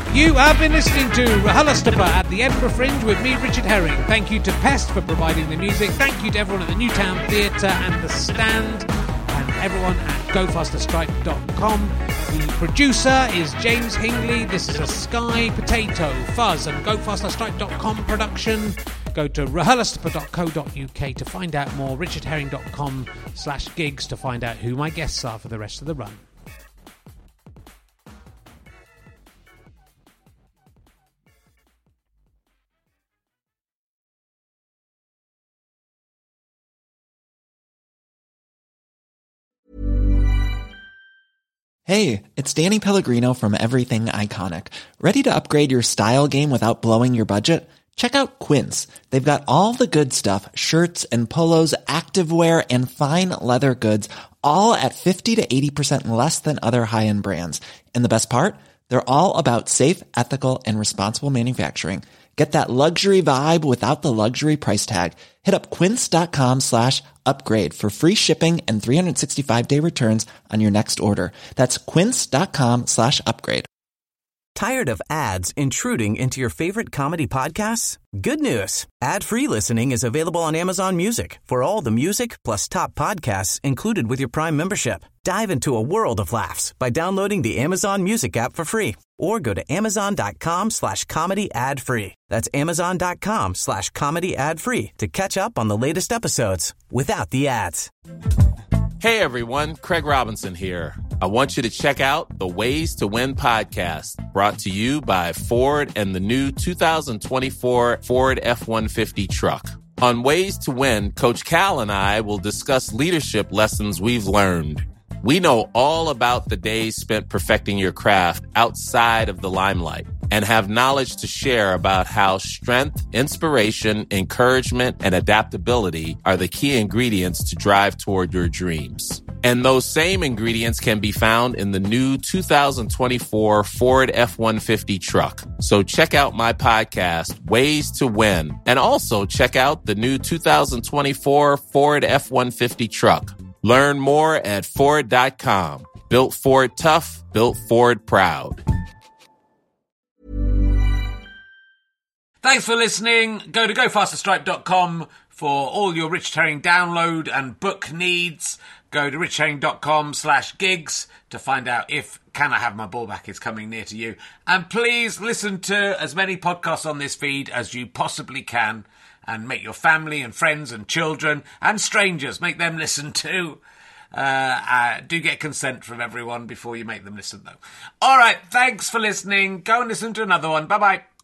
You have been listening to RHLSTP at the Edinburgh Fringe with me, Richard Herring. Thank you to Pest for providing the music. Thank you to everyone at the Newtown Theatre and The Stand, and everyone at go faster stripe dot com. The producer is James Hingley. This is a Sky Potato Fuzz and go faster stripe dot com production. Go to r h l s t p dot co dot u k to find out more, richard herring dot com slash gigs to find out who my guests are for the rest of the run. Hey, it's Danny Pellegrino from Everything Iconic. Ready to upgrade your style game without blowing your budget? Check out Quince. They've got all the good stuff, shirts and polos, activewear, and fine leather goods, all at fifty to eighty percent less than other high-end brands. And the best part? They're all about safe, ethical, and responsible manufacturing. Get that luxury vibe without the luxury price tag. Hit up quince.com slash upgrade for free shipping and three sixty-five day returns on your next order. That's quince.com slash upgrade. Tired of ads intruding into your favorite comedy podcasts? Good news. Ad-free listening is available on Amazon Music for all the music plus top podcasts included with your Prime membership. Dive into a world of laughs by downloading the Amazon Music app for free or go to amazon.com slash comedy ad free. That's amazon.com slash comedy ad free to catch up on the latest episodes without the ads. Hey everyone, Craig Robinson here. I want you to check out the Ways to Win podcast, brought to you by Ford and the new two thousand twenty-four Ford F one fifty truck. On Ways to Win, Coach Cal and I will discuss leadership lessons we've learned. We know all about the days spent perfecting your craft outside of the limelight and have knowledge to share about how strength, inspiration, encouragement, and adaptability are the key ingredients to drive toward your dreams. And those same ingredients can be found in the new two thousand twenty-four Ford F one fifty truck. So check out my podcast, Ways to Win, and also check out the new two thousand twenty-four Ford F one fifty truck. Learn more at Ford dot com. Built Ford tough, built Ford proud. Thanks for listening. Go to go faster stripe dot com for all your Richard Herring download and book needs. Go to richard herring dot com slash gigs to find out if Can I Have My Ball Back is coming near to you. And please listen to as many podcasts on this feed as you possibly can. And make your family and friends and children and strangers, make them listen too. Uh, uh, do get consent from everyone before you make them listen, though. All right, thanks for listening. Go and listen to another one. Bye-bye.